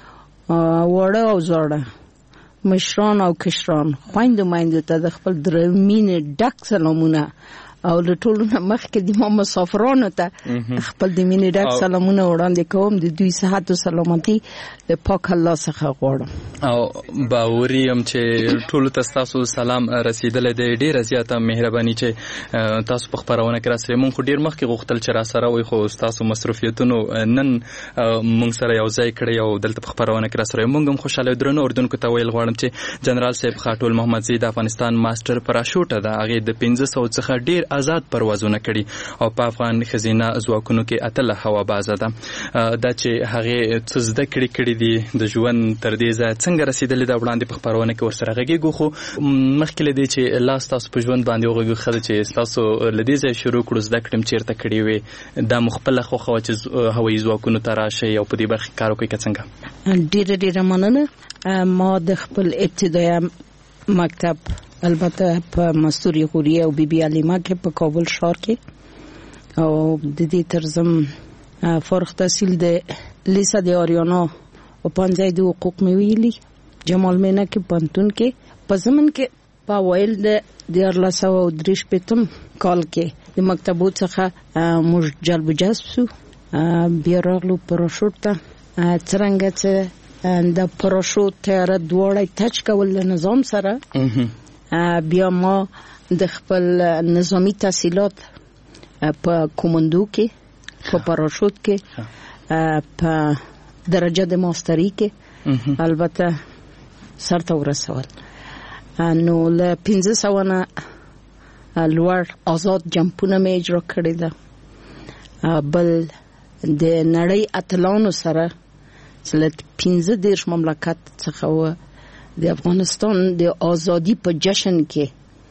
وړه او زاړه مشران او کشران خویندو میندو ته د خپل درمین ډک سلامونه او له ټولو نه مخکې د ما مسافرانو ته خپل د مینې ډک سلامونه وړاندې کوم. د دوی صحت او سلامتي د پاک الله څخه غواړم او باوري یم چې ټولو ته تاسو سلام رسیدلی دی. ډیره زیاته مهرباني چې تاسو په خبرونه کې راسئ. مونږ خو ډیر مخکې غوښتل چې را سره وي خو تاسو مصروفیتونو نن مونږ سره یو ځای کړی او دلته په خبرونه کې را سره مونږ هم خوشاله درنو اردوونکو ته ویل غواړم چې جنرال صاحب خاټول محمدزی د افغانستان ماستر پراشوټ ده. هغه د پنځه سوه څخه ډیر آزاد پروازونه کړي او په افغان خزینه ځواکونو کې اتله هوا بازه ده. دا چې هغه څه زده کړي کړي دي د ژوند تر دې ځای څنګه رسیدلې دا وړاندې په خبرونه کې ورسره غږیږو. خو مخکې له دې چې لاس تاسو په ژوند باندې وغږیږو خله چې تاسو له دې ځای شروع کړو زده کړم چیرته کړي وي دا مخبله خو خو چې هوایي ځواکونو ته راشي او په دې برخه کار وکړي که څنګه؟ ډیره ډیره مننه. ما د خپل ابتدایي مکتب البته په مستوری غوریه او بی بی علیمه کې په کابل ښار کې او د دې ترزم فارغ تحصیل د لیسا د آریانا او پنځه د حقوق مې ویلي جمال مینا کې پنتون کې په زمن کې په وایل د دیارلس او درش پتم کال کې د مکتبو څخه موږ جلب جذب شو بیا راغلو پراشوټ ته څرنګه چې د پراشوټ تیاره دواړه ټچ کول نظام سره بیا ما د خپل نظامی تحصیلات په کومندو کې په پراشوټ کې په درجه د ماستری کې البته سرته ورسول. نو له پنځه سوه نه لوړ آزاد جمپونه مې اجرا کړې ده. بل د نړۍ اتلانو سره چې له پنځه دېرش مملکت څخه و د افغانستان د ازادي په جشن کې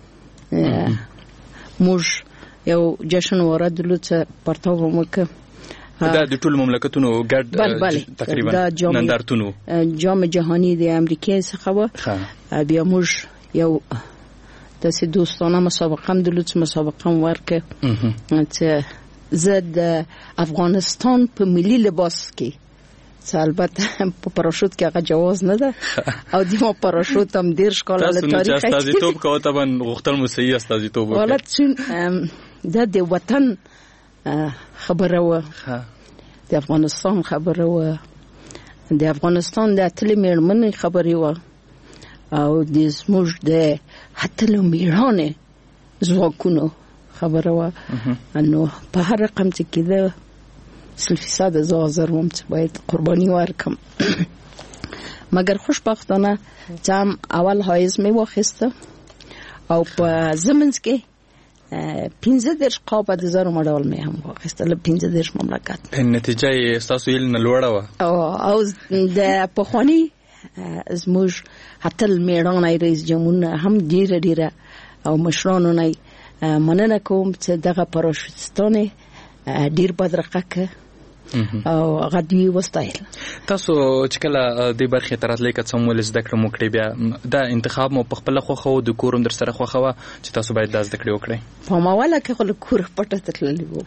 موږ یو جشن وردلو چې پرتاو مو وکړ. دا د ټول مملکتونو ګډ تقریبا نندارتون جام جهانی د امریکا څخه و. بیا موږ یو داسې دوستانه مسابقه هم درلود چې مسابقه هم ورکړه چې زه د افغانستان په ملي لباس کې چې البته په پاراشوت کې هغه جواز نه ده او د ما پاراشوت هم ډېر کال له تاریخ کې استازیتوب کوي. طبعا غوښتل مو صحیح استازیتوب وکړي. ولات دا د وطن خبره و، د افغانستان خبره و، د افغانستان د اتلې مېرمنې خبرې و او د زموږ د اتلو میړانې ځواکونو خبره و. نو په هر رقم چې کېده سل فیصد زه حاضر وم چې باید قرباني ورکم. مګر خوشبختانه چې هم اول حایز مې واخیسته او په زمنځ کې پنځه دېرش قابه د زرو مډال مې هم واخیسته له پنځه دېرش مملکت. نتیجه یې ستاسو یې نه لوړه وه او د پخواني زموږ اتل میړانه رئیس جمهور هم ډېره ډېره او مشرانو نه مننه کوم چې دغه پاراشوتستانې ډېر بدرقه که او هغه دوی وستایل. تاسو چې کله دې برخې ته راتلئ که څه هم ولې زده کړه مو کړې بیا دا انتخاب مو په خپله خوښه و د کور هم در سره خوښه وه چې تاسو باید دا زده کړې وکړئ؟ په ماوله کې خو له کوره پټه تللي وو.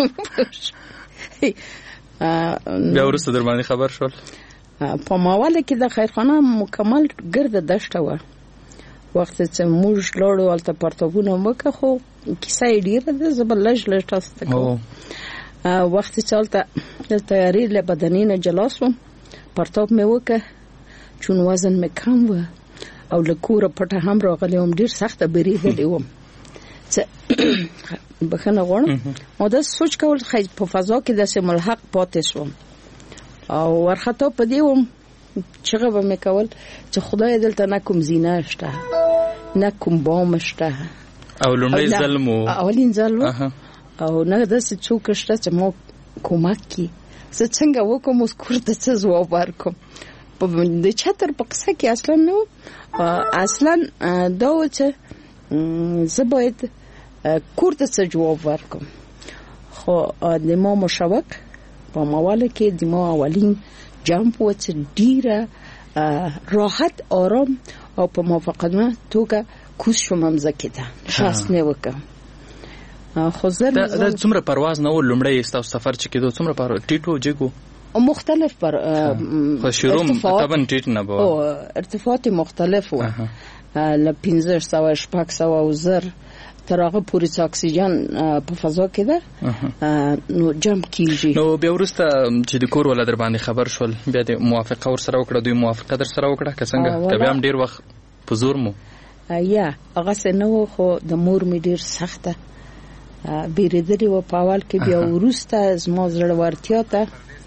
بیا وروسته در باندې خبر شول؟ په ماوله کې د خیرخانه مکمل ګرده دشته وه. وخت چې موږ لاړو هلته پرتابونه وکړه خو کیسه یې ډېره ده، زه به لږ لږ تاسو ته کوم. وخت چې هلته د تیارې له بدنۍ نه جلا سوم پرتاب مې وکړه چون وزن مې کم و او له کوره پټه هم راغلی وم، ډېر سخته بریدلی وم چې بخښنه غواړم. ما داسې سوچ کول په فضا کې داسې ملحق پاتې سوم او ورخطا په دې وم چغه به مې کول چې خدای دلته نه کوم زینه شته نه کوم بام شته او لومړی ځل مو اولین ځل و او نه داسې څوک شته چې ما کومک کړي. زه څنګه وکړم اوس کور ته څه ځواب ورکړم؟ د چتر په قصه کې اصلا نه و. اصلا دا و چې زه باید کور ته څه جواب ورکړم. خو د ما مشوق په مواله کې د ما اولین جامپ و چې ډیره راحت آرام او په موافقتنه توګه کوز شوم مځکې ته شاس نه وکړم. خو زه دا څومره پرواز نه و لومړی ستاسو سفر چې کېدو؟ څومره پرواز ټیټ و جګ و؟ مختلف پر خو شروع طبعا ټیټ نه و، ارتفاعات مختلف و له پنځه سوه شپږ سوه او زر تر هغه پورې چې اکسیجن په فضا کې ده نو جمع کیږي. نو بیا وروسته چې د کور والا در باندې خبر شول بیا د موافقه ورسره وکړه؟ دوی موافقه در سره وکړه که څنګه؟ که بیا هم ډېر وخت په زور مو؟ یا هغسې نه و خو د مور مې ډېر سخته بیریدلې وه په اول کې. بیا وروسته زما زړورتیا ته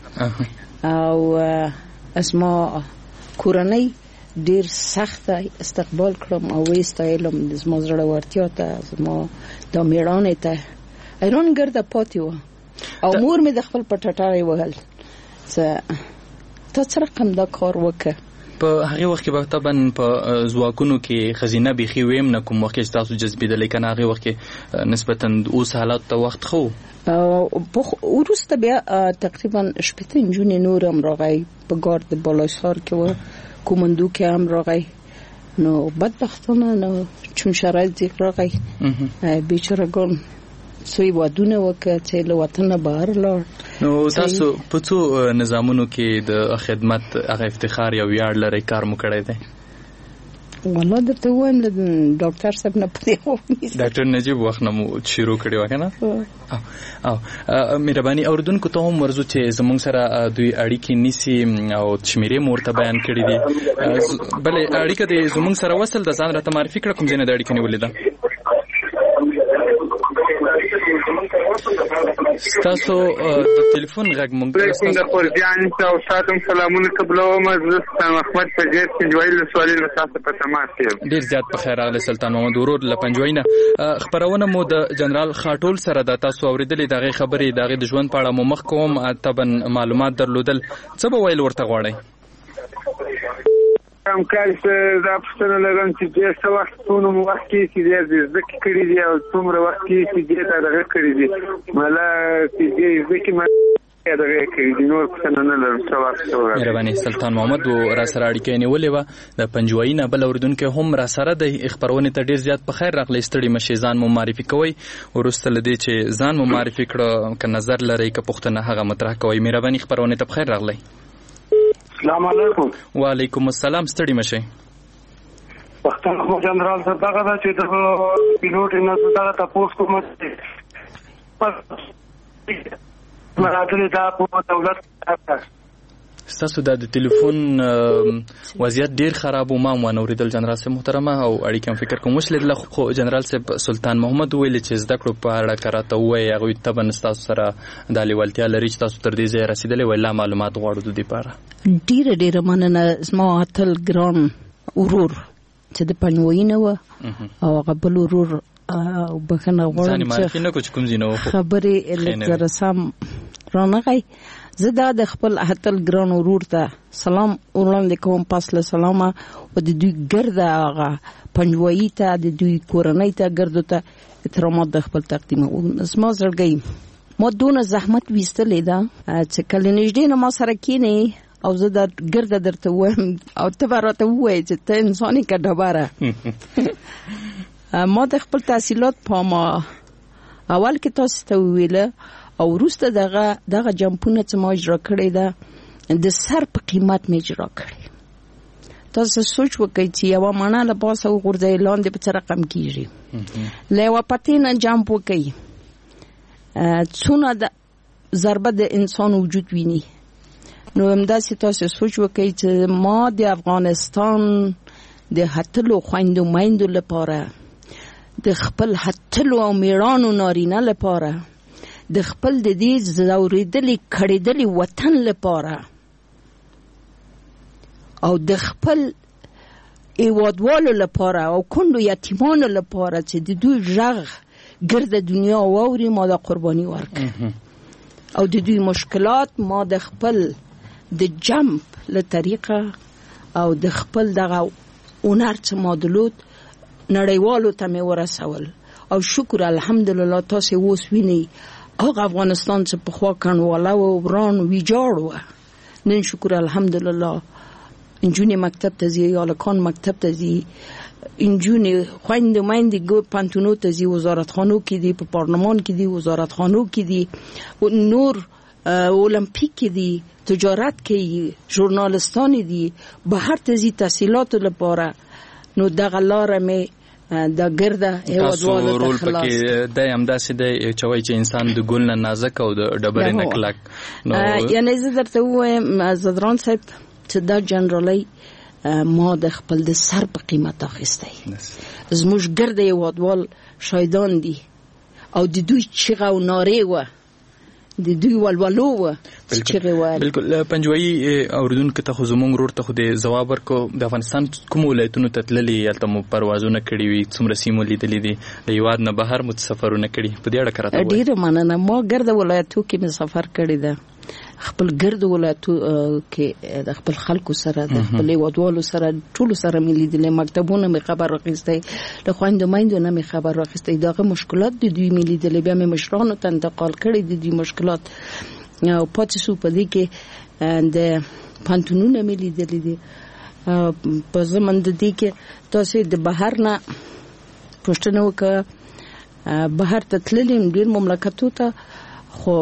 او زما کورنۍ ډیر سخت استقبال کړم او وستایلم زما زړورتیا ته، زما د میړانې ته. ایران ګرده پاتې و او مور مې د خپل پټاټای وهل چې تا څه رقم دا کار وکړه. په هغه وخت کې به طبعا په ځواکونو کې خزینه بيخي ویم نه کوم وخت چې تاسو جذبېدلې کنه هغه وخت کې نسبتا اوس حالات ته وخت خو په وروسته بیا تقریبا شپږ جون نور هم راغی په ګارد بالاسار کې و کومندو کې هم راغی. نو بدبختانه نو چون شرایط دې راغی بیچارهګان سوی ودونه وکړه چې له وطن بهر لاړ. نو تاسو په څو نظامونو کې د خدمت هغه افتخار یا ویاړ لري کار مو کړی دی؟ والله درته وایم له ډاکټر صاحب نه پدې و ډاکټر نجیب وخت نه مو شروع کړی و کنه؟ او مهرباني اوردونکو ته هم ورزو چې زمونږ سره دوی اړیکې نیسي او شمیرې مو ورته بیان کړي دي. بلې اړیکه دې زمونږ سره وصل د ځان راته معرفي کړه کوم ځای نه د اړیکې نیولې ده؟ تاسو د ټلیفون غږ مونږ کوم د خورجان او ساتم سلامونه قبلوم عزیز احمد فجر پنجوي له سوالي له تاسو په تماس یم. ډیر زیات په خیر راغلی سلطان محمد ورور له پنجوي نه. خبرونه مو د جنرال خاټول سره د تاسو اوریدلې دغه خبرې دغه د ژوند په اړه مو مخ کوم تبن معلومات درلودل څه به ویل ورته غواړئ؟ هم کال څه دا پښتنه لرم چې ډېر څه وخت څونه مو وخت کې چې ډېر زده کړي دي او څومره وخت کې چې ډېر دغه کړي دي مله چې ډېر زده کړي ما دغه کړي دي نور پښتنه نه لرم څه وخت وره. مهرباني سلطان محمد و را سره اړیکه نیولې و د پنجوي نه بل اوردونکو هم را سره د خبرونه ته ډېر زیات په خیر راغلی. ستړي مشي ځان مو معرفي کوي ورسته لدی چې ځان مو معرفي کړه که نظر لري که پښتنه هغه مطرح کوي. مهرباني خبرونه ته په خیر راغلی. السلام علیکم. وعلیکم السلام. ستړي مشي. پښتون خو جنرال صاحب دغه دا چې د پیلوټ نه دغه تاسو کوم مراتب دا په دولت ستاسو د ټلیفون وضعیت ډیر خراب و. ما مو نوریدل جنرال صاحب محترمه او اړیکه فکر کوم وشلیدل خو جنرال صاحب سلطان محمد ویل چې زده کړو په اړه کراته وای هغه ته بن تاسو سره د لیوالتیا لري چې تاسو تر دې ځای رسیدلې ولا معلومات غواړو د دې لپاره. ډیر ډیر مننه زما اتل ګران ورور چې د پنوینه و او هغه بل ورور او بخنه غواړم چې خبرې لږ سم رانغی. زه دا د خپل اتل ګران ورور ته سلام وړاندې کوم پاس له سلامه او د دوی ګرده هغه پنجوایي ته د دوی کورنۍ ته ګردو ته احترامات د خپل تقدیموم. زما زړګی ما دونه زحمت ویستلې ده چې کله نږدې نه ما سره کینې او زه د ګرده درته وایم او ته به راته ووایې چې ته انساني که ډبره. ما د خپل تحصیلات په ما اول کې تاسو ته وویله او وروسته دغه دغه جمپونه چې ما اجرا کړی ده د سر په قیمت مې اجرا کړی. تاسو سوچ وکړئ چې یوه مڼه له پاسه وغورځئ لاندې په څه رقم کېږي. له یوه پتې نه جمپ وکړئ څونه د ضربه د انسان وجود ویني. نو همداسې تاسو سوچ وکړئ چې ما د افغانستان د هتلو خویندو میندو لپاره د خپل هتلو او میړانو نارینه لپاره د خپل د دې زوریدلي کړېدلي وطن لپاره او د خپل هیوادوالو لپاره او کونډو یتیمانو لپاره چې د دوی غږ ګرده دنیا واوري ما د قرباني ورکړ او د دوی مشکلات ما د خپل د جمپ له طریقه او د خپل دغه اونر چې ما درلود نړیوالو ته مې ورسول او شکر الحمدلله تاسې اوس وینئ هغه افغانستان چې پخوا کنډواله و وران ویجاړ و نن شکر الحمدلله انجونې مکتب ته ځي هلکان مکتب ته ځي انجونې خویندې میندې پوهنتونو ته ځي وزارتخانو کې دي په پارلمان کې دي وزارتخانو کې دي نور اولمپیک کې دي تجارت کوي ژورنالستان دي بهر ته ځي تحصیلاتو لپاره. نو دغه لاره مې دا ګرده هیوادوالو ته خلاص د همداسې دی چې وایي چې انسان د ګل نه نازک او د ډبرې نه کلک. یعنې زه درته ووایم زدران صاحب چې دا جنرالۍ ما د خپل د سر په قیمت اخیستی. زموږ ګرده هیوادوال شایدان دي او د دوی چیغه او نارې وه د دوی ولولو وه چیغې ویل. بلکل پنجوایي اورېدونکو ته خو زموږ ورور ته خو د ځواب ورکړو د افغانستان کومو ولایتونو ته تللي هلته مو پروازونه کړي وي څومره سیمو لیدلي دي د هېواد نه بهر مو سفرونه کړي په دې اړه که راته ووایي. ډېره مننه. ما ګرده ولایتو کې مې سفر کړی ده خپل ګرد ولایتو کې د خپل خلکو سره د خپل هیوادوالو سره ټولو سره مې لیدلې مکتبونه مې خبر راخیستی له خویندو میندو نه مې خبر راخیستی دغه مشکلات د دوی مې لیدلې بیا مې مشرانو ته انتقال کړی د دوی مشکلات او پاتې سو په دې کې د پوهنتونونه مې لیدلې دي په زمن د دې کې تاسو د بهر نه پوښتنه وکړه بهر ته تللي ډېر مملکتو ته خو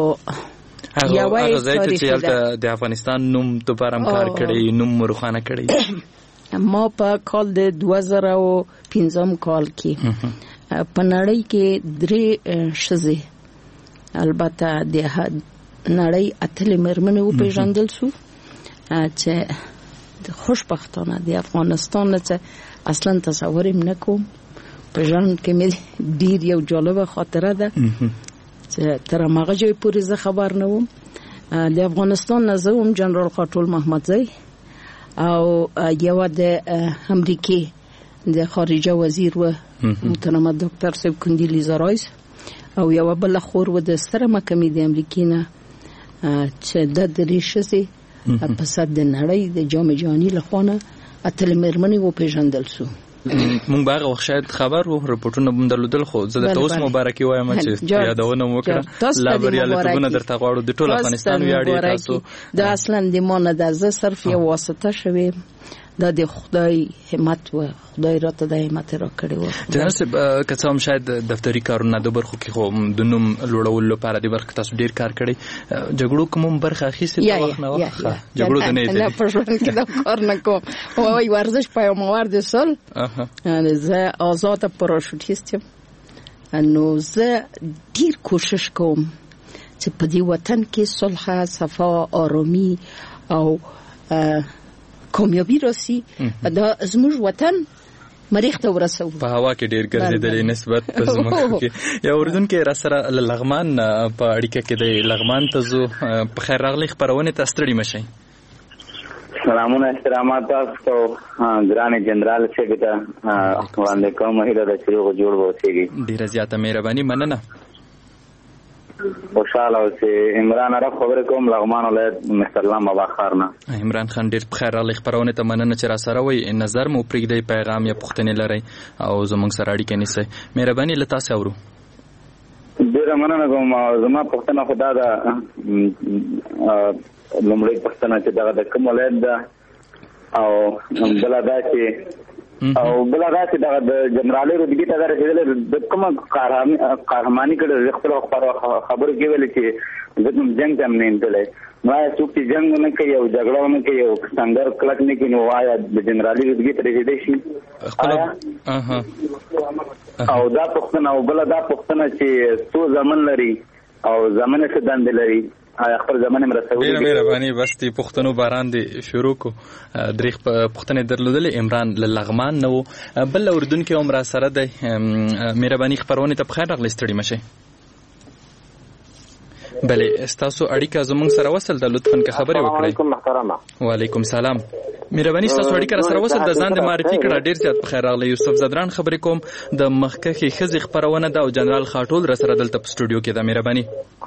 هغه ځای ته چې هلته د افغانستان نوم دوباره هم کار کړی نوم مو روښانه کړی. ما په کال د دوه زره او پنځم کال کې په نړۍ کې درې ښځې البته د نړۍ اتلې مېرمنې وپېژندل سو چې خوشبختانه د افغانستان نه چې اصلا تصور یې نه کوم په ژوند کې مې ډېر یو جالبه خاطره ده چې تر هغه ځای پورې زه خبر نه وم. د افغانستان نه زه وم جنرال خاټول محمدزی او یو د امریکای د خارجه وزیر و محترم دکتر صاحب کندیلیزا رایس او یو بل خور و د ستره محکمې د امریکای نه چې د درې شسي په صد د نړۍ د جام جهاني لخوانه اتل مرمنې و پیژندل سو. مونږ باغ وخت شاید خبر وو رپورټونه بم درلودل خو زه د توس مبارکي وایم چې یادونه وکړه لا بریالیتونه درته غواړو د ټول افغانستان ویاړي تاسو د اصلا د مونږ د ز صرف یو واسطه شوی د د خدای همت و خدای راته د همت را کړی و. جنرال صاحب که څه هم شاید دفتری کارونه د برخو کې خو د نوم لوړولو لپاره د برخه تاسو ډیر کار کړی جګړو کوم برخه اخیسته په وخت نه وخت جګړو ته نه نه پرځول کې دا کار نه کوم او ورزش پیاموار د سال زه آزاد پاراشوتیست یم نو زه ډیر کوشش کوم چې په دې وطن کې صلح صفا آرامی او کامیابی راسي دا زموږ وطن مریخ ته ورسو. په هوا کې ډیر ګرځېدلې نسبت په زموږ کې یو اردن کې را سره لغمان په اړیکه کې د لغمان ته زو په خیر راغلی خبرونه ته ستړي مشي. سلامونه احترامات تاسو ګران جنرال صاحب ته وړاندې کوم هیله د شروع جوړ ووسیږي. ډیره زیاته مهرباني مننه. خوشاله اوسې. عمران عرب خبرې کوم لغمان ولایت مستلام بابا خارنه. عمران خان ډیر بخیر راغلی خبرونه ته مننه چې را سره وای نظر مو پرېږدئ پیغام یا پوښتنې لرئ او زموږ سره اړیکه نیسئ. مهرباني له تاسو اورو. ډیره مننه کوم. زما پوښتنه خدا ده لومړی پوښتنه چې دغه د کوم ولایت ده او بل دا چې او بل دا چې دغه د جنرالي رتبې ته رسېدل د کومه قهرماني کړې خپل خبرو کې ویل چې زه کوم جنګ ته هم نه انتلې نو آیا څوک چې جنګ نه کوي او جګړه نه کوي او څنګه کلک نه کوي نو آیا د جنرالي رتبې ته رسېدلی شي او دا پوښتنه او بل دا پوښتنه چې څو زمن لري او زمنه څه دندې لري آیا خپل زمانه مرسته ډیره مهرباني. بس دې پښتنو باران دې شروع کو درې پښتنې درلودلې عمران لغمان نو بل اردن کې عمر سره ده. مهرباني خبرونه ته بخیر راغلی ستړي مشه. بله استاسو اړیکه زموږ سره وصل د لطفاً که خبرې وکړئ. وعلیکم محترمه. وعلیکم سلام. مهرباني استاسو اړیکه سره وصل د ځان د معرفي کړه ډیر زیات بخیر راغلی. یوسف زدران خبرې کوم د مخکخي خزي خبرونه ده او جنرال خاټول را سره دلته په سټوډیو کې ده. مهرباني.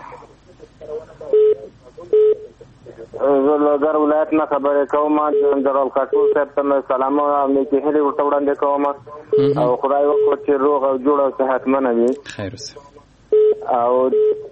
زه لګر ولایت نه خبرې کوم. جنرال خاټول صاحب ته سلام او نیکی هیلې ورته وړاندې کوم او خدای وکړي چې روغ او جوړ او صحتمند وي. خیر اوسه. او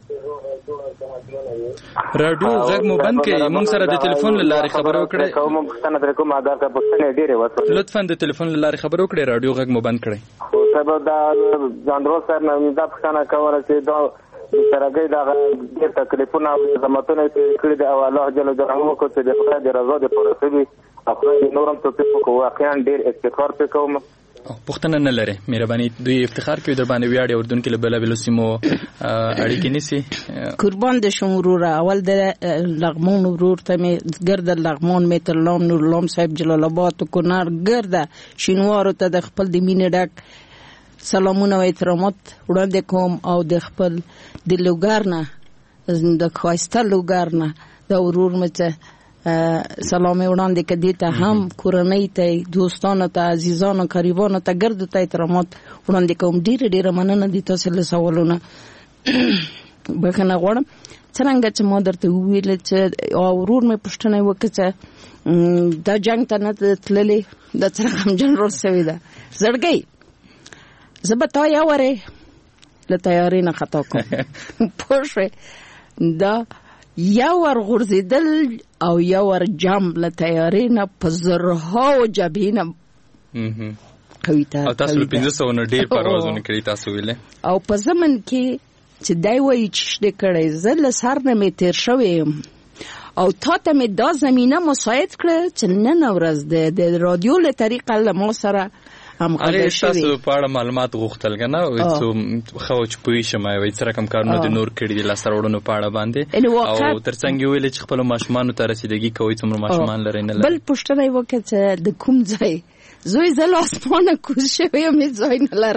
رادیو غږ مو بند کړئ. موږ سره د ټلیفون له لارې خبرې وکړئ. کوم پښتنه درې کوم آدار کا پښتنه ډېرې وته. لطفاً د ټلیفون له لارې خبرې وکړئ. رادیو غږ مو بند کړئ. خو سبب دا جنرال صاحب نه دا پښتنه کوله چې دا سرګي دا د تکلیفونه او زماتونه کړی دی او الله جل جلاله کو چې د خدای د رضا د پرسبي خپل نورم ته په واقعا ډیر افتخار وکوم. پښتنه نه لري مهرباني دوی افتخار کوي در باندې ویاړي اردن کې له بل بل سیمو اړیکې نسی. قربان د شمرور اول د لغمون ورور ته می ګرد لغمون می تر لام نور لام صاحب جلال آباد او کنار ګرد شینوار ته د خپل د مینې ډک سلامونه او احترامات وړاندې کوم او د خپل د لوګارنه د خواسته لوګارنه د ورور مته سلام وړاندې کدي ته هم کورنۍ ته دوستانو ته عزیزانو قریبانو ته ګرد ته احترامات وړاندې کوم. ډیر ډیر مننه دي تاسو له سوالونه بخنه غواړم. څنګه چې ما درته ویل چې ورور مې پښتنه وکړه دا جنگ ته نه تللې د څنګه جنرال سوي ده زړګي زبتا یا وره له تیاری نه خطا کوم پوښه دا یا ور غرزیدل او یا ور جام له تیاری نه پزرها او جبینه کوي تا او تاسو پنځه سوه نه ډیر پروازونه کړی تاسو ویله او په زمن کې چې دای وای چې کړي زل سر نه می تیر شوې او تا ته می دا زمينه مساعد کړ چې نن ورځ د رادیو له طریقه له ما سره هم غږ شوی. تاسو په اړه معلومات غوښتل کنه او څو خو چې پوي شمه وي څه رقم کارونه د نور کړی دي لاسروړونو په اړه باندې او ترڅنګ ویل چې خپل ماشومان ته رسیدګي کوي څومره ماشومان لري نه لري. بل پښتنه وکړه چې د کوم ځای زوی زل اسمانه کوز شوی مې ځای نه لرم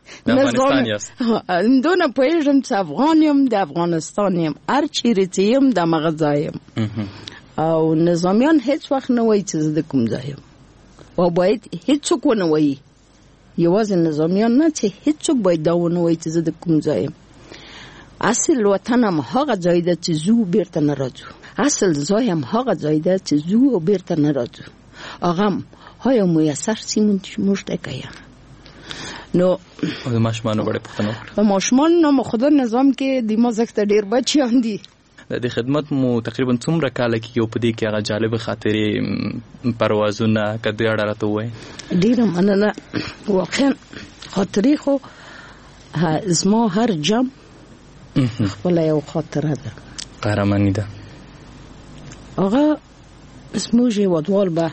د افغانستان یاست دونه پوهېږم چې افغان یم د افغانستان یم هر چیرې چې یم د همغه ځای یم او نظامیان هیڅ وخت نه وایي چې زه د کوم ځای یم او باید هیڅوک ونه وایي یوازې نظامیان نه چې هیڅوک باید دا ونه وایي چې زه د کوم ځای یم اصل وطن هم هغه ځای ده چې زو بیرته نه راځو اصل ځای هم هغه ځای ده چې زو او بیرته نه راځو هغه هم های میسر سیمون موږ ته کوي نو د ماشومانو بڑے پښتنو د ماشومانو نو خدا نظام کې د مازکته ډیر بچیان دي د خدمت مو تقریبا څومره کال کې یو پدې کې هغه جالب خاطرې پروازونه کده اړه راته وای ډیر مننه واقعا خاطرې خو زما هر جام خپل یو خاطره ده قهرمانی ده هغه اسموږي ودوال به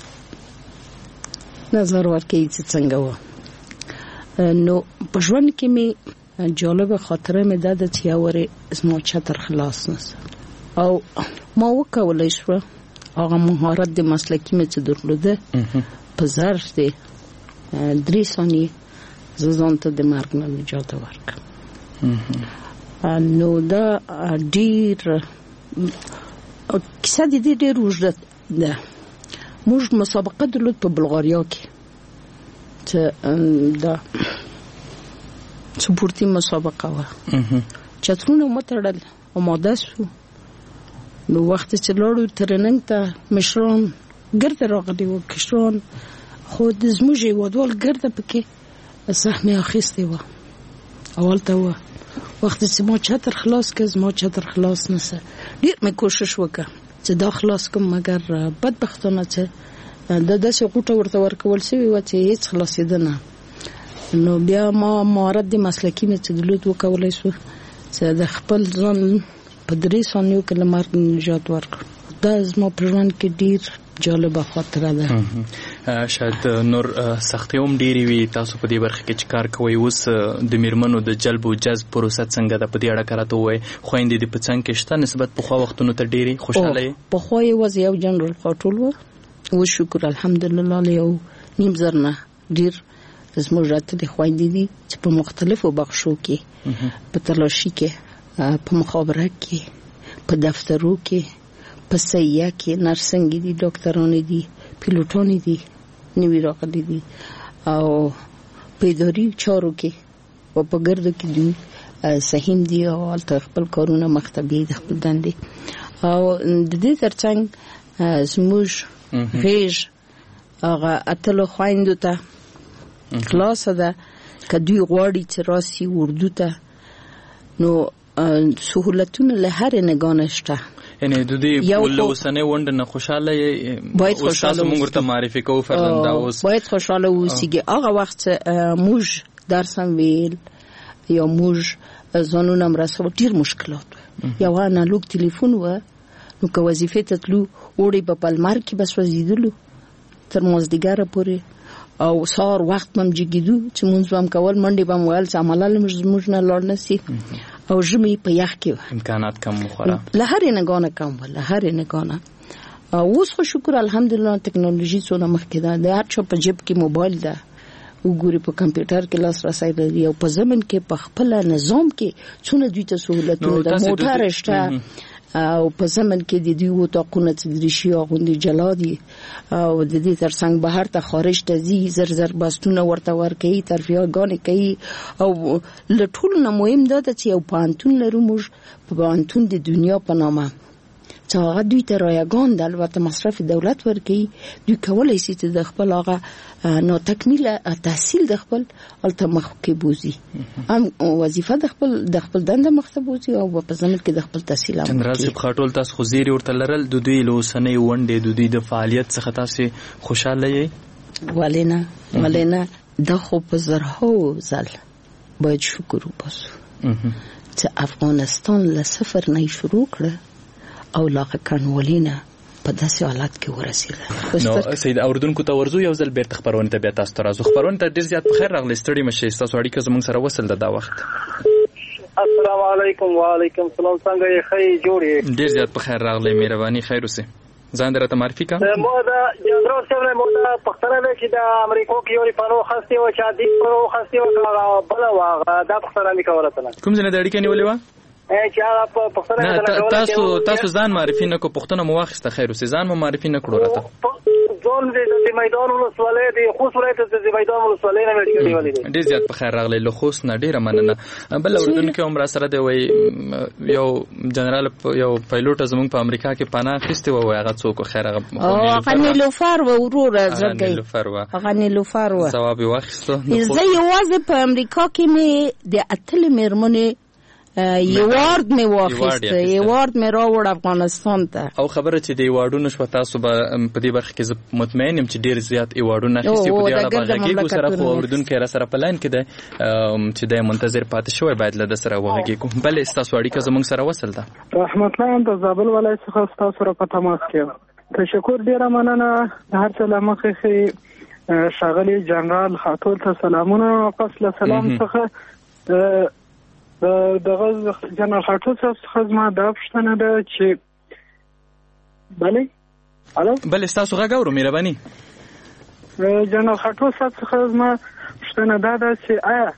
نظر ورکړي چې څنګه و نو په ژوند کې می جالب خاطره مې ده چې یو اسمو چتر خلاص نس او ما وکولای شو هغه مهارت د مسلکی مې چې درلوده په ظرف د درې ثانیې زه ځان ته د مرګ نه نجات ورکړم نو دا ډیر کیسه د دې ډیر وژده ده موږ مسابقه درلود په بلغاریا کې چې دا سپورتي مسابقه وه چترونه متړل آماده شو نو وخت چې لاړو ترننګ ته مشران ګرد راغلي وو کشران خو د زموږ هېوادوال ګرده پکې سهمې اخیستې وه اول ته وه وخت چې ما چتر خلاص کړ زما چتر خلاص نسه ډېر مې کوشش وکړ چې دا خلاص کړم مګر بدبختانه چې دا داسې غوټه ورته ورکول شوې وه چې هېڅ خلاصېده نه نو بیا ما مهارت د مسلکي مې چې درلود وکولی شو چې د خپل ځان په درې ثانیو کې له مرګ نجات ورکړم دا زما په ژوند کې ډېر جالبه خاطره ده شاید نور سختۍ هم ډېرې وي تاسو په دې برخه کې چې کار کوئ اوس د میرمنو د جلب و جذب پروسه څنګه ده په دې اړه راته ووایئ خویندې دې په څنګ کې شته نسبت پخوا وختونو ته ډېرې خوشحاله یې پخوا یوازې یو جنرال خاټول وه اوس شکر الحمدلله له یو نیم زر نه ډېر زموږ راتلې خویندې دي چې په مختلفو بخشو کې په تلاشي کې په مخابرات کې په دفترو کې په سیه کې نرسنګ دي ډاکټران دي پیلوټان دي نوی راغلي دي او په اداري چارو کې او په ګردو کې دي سهیم دي او الته خپل کارونه مختبي د خپل دندې او د دې ترڅنګ زموږ غیږ هغه اتلو خویندو ته خلاصه ده که دوی غواړي چې راسي اردو ته نو سهولتونه له هر نگاه شته یعنی د دې له اوسنۍ ونډه نه خوشاله یې تاسو موږ ورته معرفي کوو فرزنده اوس باید خوشاله اوسېږي هغه وخت موږ درس هم ویل یا موږ ځانونه هم رسول ډېر مشکلات یو انالوګ تلیفون و نو که وظیفې ته تلو اوړی په پلمر کې به سوځېدلو تر مازدیګره پورې او سهار وخت هم جګېدو چې مونځ به هم کول منډې به هم ویل چې عمله زموږ نه لاړ نه سي او ژمي په یخ کې امکانات کم وخوره له هرې نګاه نه کم وه له هرې نګاه نه اوس خو شکر الحمدلله تکنالوژي څونه مخکې ده د هر چا په جیب کې موبایل ده وګوري په کمپیوټر کې لاسرسی لري او په زمن کې په خپله نظام کې څونه دوی ته سهولتونه ده موټر شته او په زمن کې د دوی وطاقونه چې دریشي اغوندي جلا دي او د دې ترڅنګ بهر ته خارج ته ځي زر زر باستونه ورته ورکوي ترفیه‌ګانې کوي او له ټولو نه مهم دا ده چې یو پوهنتون لرو موږ په پوهنتون د دنیا په نامه چې هغه دوی ته رایګان د البته مصرف دولت ورکوي دوی کولی شي چې د خپل هغه ناتکمیله تحصیل د خپل هلته مخکې بوځي هم وظیفه د خپل د خپل دنده مخته بوځي او په زمن کې د خپل تحصیل هم جنرال صاحب خاټول تاسو خو زیری ورته لرل د دوی له اوسنۍ ونډې د دوی د فعالیت څخه تاسو خوشاله یې ولې نه ولې نه دا خو په زرهاو ځل باید شکر وباسو چې افغانستان له صفر نه شروع کړه او لاغه کنولینا په داسې حالت کې ورسېده نو سید اوردونکو ته ورزو یو ځل بیرته خبرونه ته بیا تاسو ته راځو خبرونه ته ډیر زیات په خیر راغلی ستړي مشه تاسو اړیکه زموږ سره وصل ده دا وخت السلام علیکم وعلیکم السلام څنګه یې خی جوړې ډیر زیات په خیر راغلی مهرباني خیر اوسه ځان درته معرفي کا مو دا جنرال صاحب مو دا پښتنه ده چې د امریکا کې یو پانو خاصي او چې دی پانو خاصي او بل واغ دا پښتنه لیکوله تل کوم ځنه د اړیکې نیولې و چې هغه پښتنه تاسو تاسو ځان معرفي نه کو پښتنه مو واخسته خیر اوسې ځان مو معرفي نه کړو راته ځون دې د میدان ولسوالۍ د خوست ولایت د میدان ولسوالۍ نه ویل کېږي ډېر زیات په خیر راغلی له خوست نه ډېره مننه بل اردن کې عمر سره دی وای یو جنرال یو پایلوټ زموږ په امریکا کې پناه اخیسته و هغه څوک خیر هغه غنیلوفر و ورور زګي غنیلوفر و غنیلوفر و ثواب واخیسته زه یوازې په امریکا کې مې د اتل میرمنې یوارد می واخیسته یوارد می راوړ افغانستان ته او خبره چې د یوارډونو شو تاسو به په دې برخه کې مطمئن یم چې ډیر زیات یوارډونه اخیستي په دې اړه باغږي سره خو اردن کې را سره پلان کې ده چې د منتظر پاتې شوی باید له سره وغږی کو بل تاسو اړیکه زموږ سره وصل ده رحمت الله د زابل ولایت څخه تاسو سره په تماس کې تشکر ډیره مننه هر څه لمخې شاغلی جنرال خاطر ته سلامونه واپس له سلام څخه دغه جنرال خاطر څخه زما دا پوښتنه ده چې بله الو بله تاسو غږ اورو مهرباني جنرال خاطر څخه زما پوښتنه دا ده چې آیا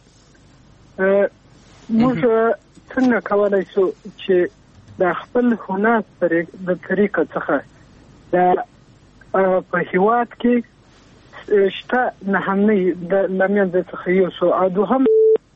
موږ څنګه کولی شو چې د خپل هنر د طریقه څخه د په هیواد کې شته نهمنۍ د لمینځه څخه یو شو او دوهم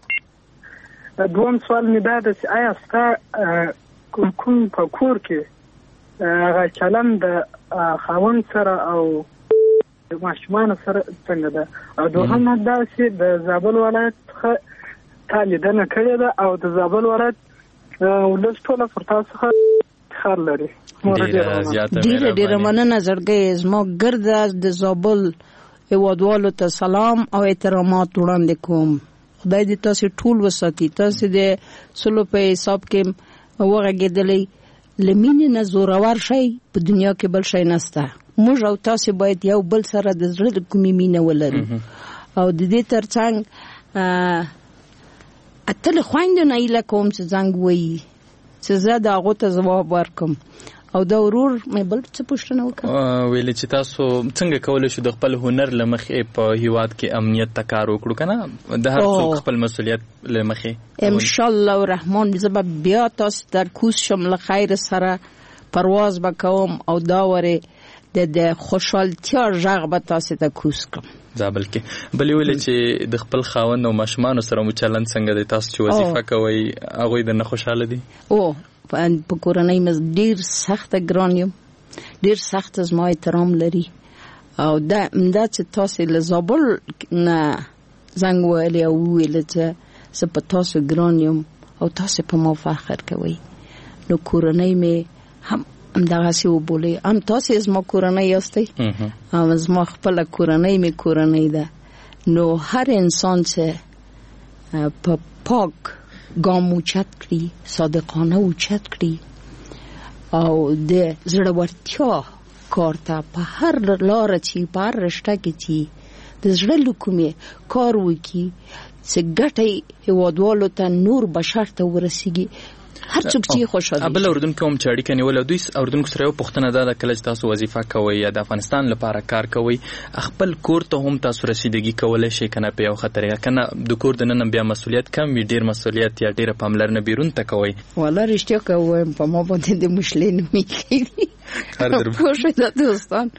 دوم سوال می دا ده چې آیا ستا کوم په کور کې هغه چلن د خاوند سره او ماشومان سره څنګه ده او دوهم دا چې د زابل ولایت څخه تا لیدنه کړې ده او د زابل ولایت ولس ټوله پر تاسو څخه خیر لري ډېره ډېره مننه زړګی زما ګرده د زابل هیوادوالو ته سلام او احترامات وړاندې کوم خدای دې تاسو ټول وساتي تاسو دې سلو په حساب کې وغږېدلې لمینې نه زورور شي په دنیا کې بل شي نشته موږ او تاسو باید یو بل سره د زړه کومې مینه ولرو او د دې ترڅنګ اتل خويندو نه اله کوم چې څنګه وایي چې زه دا هغه ته جواب ورکم او دا ورور مې بل څه پوښتنه وکړه ویل چې تاسو څنګه کولای شو د خپل هنر لمخې په هیواد کې امنیت ته کار وکړو کنه د هر څوک خپل مسولیت لمخې ان شاء الله الرحمن زه بیا تاسو در کوس شم له خیر سره پرواز وکوم او دا وره د خوشحالتیا ژغ به تاسو ته کوس کوم زابل کې بل ویل چې د خپل خاوند او ماشومان سره مو چلن څنګه دی تاسو چې وظیفه کوي هغه د نه خوشاله دي او په کورنۍ مز ډیر سخت ګران یم ډیر سخت از ما احترام لري او دا دا چې تاسو له زابل نه زنګ ویلی او ویل چې زه په تاسو ګران یم او تاسو په ما فخر کوئ نو کورنۍ مې هم همدغسې وبولئ هم تاسو زما کورنۍ یاستئ هم زما خپله کورنۍ مې کورنۍ ده نو هر انسان چې په پاک ګام اوچت کړي صادقانه اوچت کړي او د زړورتیا کار ته په هر لاره چې په هر رشته کې چې د زړه له کومې کار وکړي چې ګټه هیوادوالو ته نور بشر ته ورسیږي هر څوک چې خوشاله بل اردن کوم چې اړیکه نیول دوی اردن سره یو پښتنه ده کله چې تاسو وظیفه کوئ یا د افغانستان لپاره کار کوئ خپل کور ته هم تاسو رسیدګي کولای شئ کنه په یو خطر یا کنه د کور د نن بیا مسولیت کم وي ډیر مسولیت یا ډیر پاملرنه بیرون ته کوئ والله رښتیا کوم په ما باندې د مشلین میږي کار در پوښتنه ده دوستان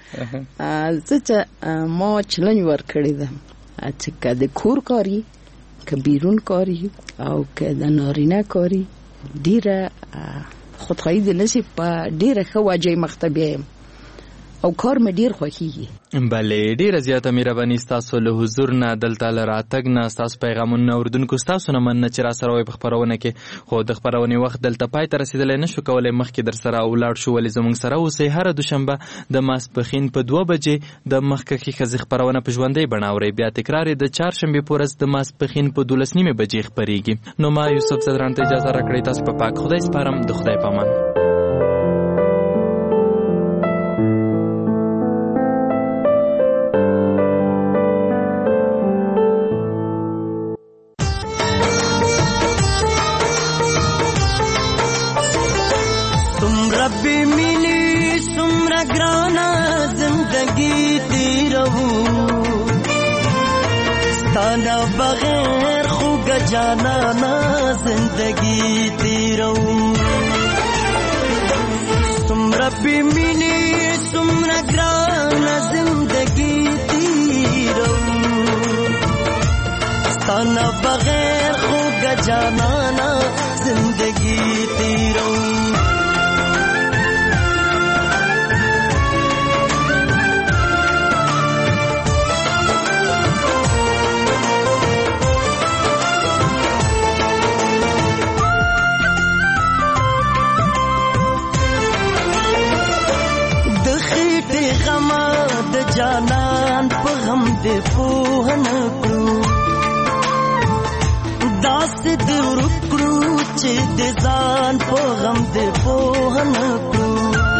چې ما چلنج ورکړی ده چې کله کور کاری که بیرون کاری او که د نارینه کاری ډیره خودخواهی د نصیب په ډیره ښه واجه مخته بیایم او کار مې ډیر خوښیږي بله ډیره زیاته مهرباني ستاسو له حضور نه دلته له راتګ نه ستاسو پیغامونه اردونکو ستاسو نه مننه چې را سره وای په خپرونه کې خو د خپرونې وخت دلته پای ته رسېدلی نه شو کولی مخکې در سره ولاړ شو ولې زموږ سره اوسئ هره دوشنبه د ماسپښین په دوه بجې د مخکښې ښځې خپرونه په ژوندۍ بڼه اورئ بیا تکرار یې د چهارشنبې په ورځ د ماسپښین په دولس نیمې بجې خپرېږي نو ما یوسف صدران ته اجازه راکړئ تاسو په پاک خدای سپارم د خدای په امان رب مینی سمرا ګران بغیر خوږ جانانا زندگی تیرو سمره بې مینې سمره ګرانه زندگی تیرو ستانه بغیر خوږ جانانا زندگی تیرو جانان په غم دې پوه نه کړو داسې دې ورک کړو چې د ځان په غم دې پوه نه کړو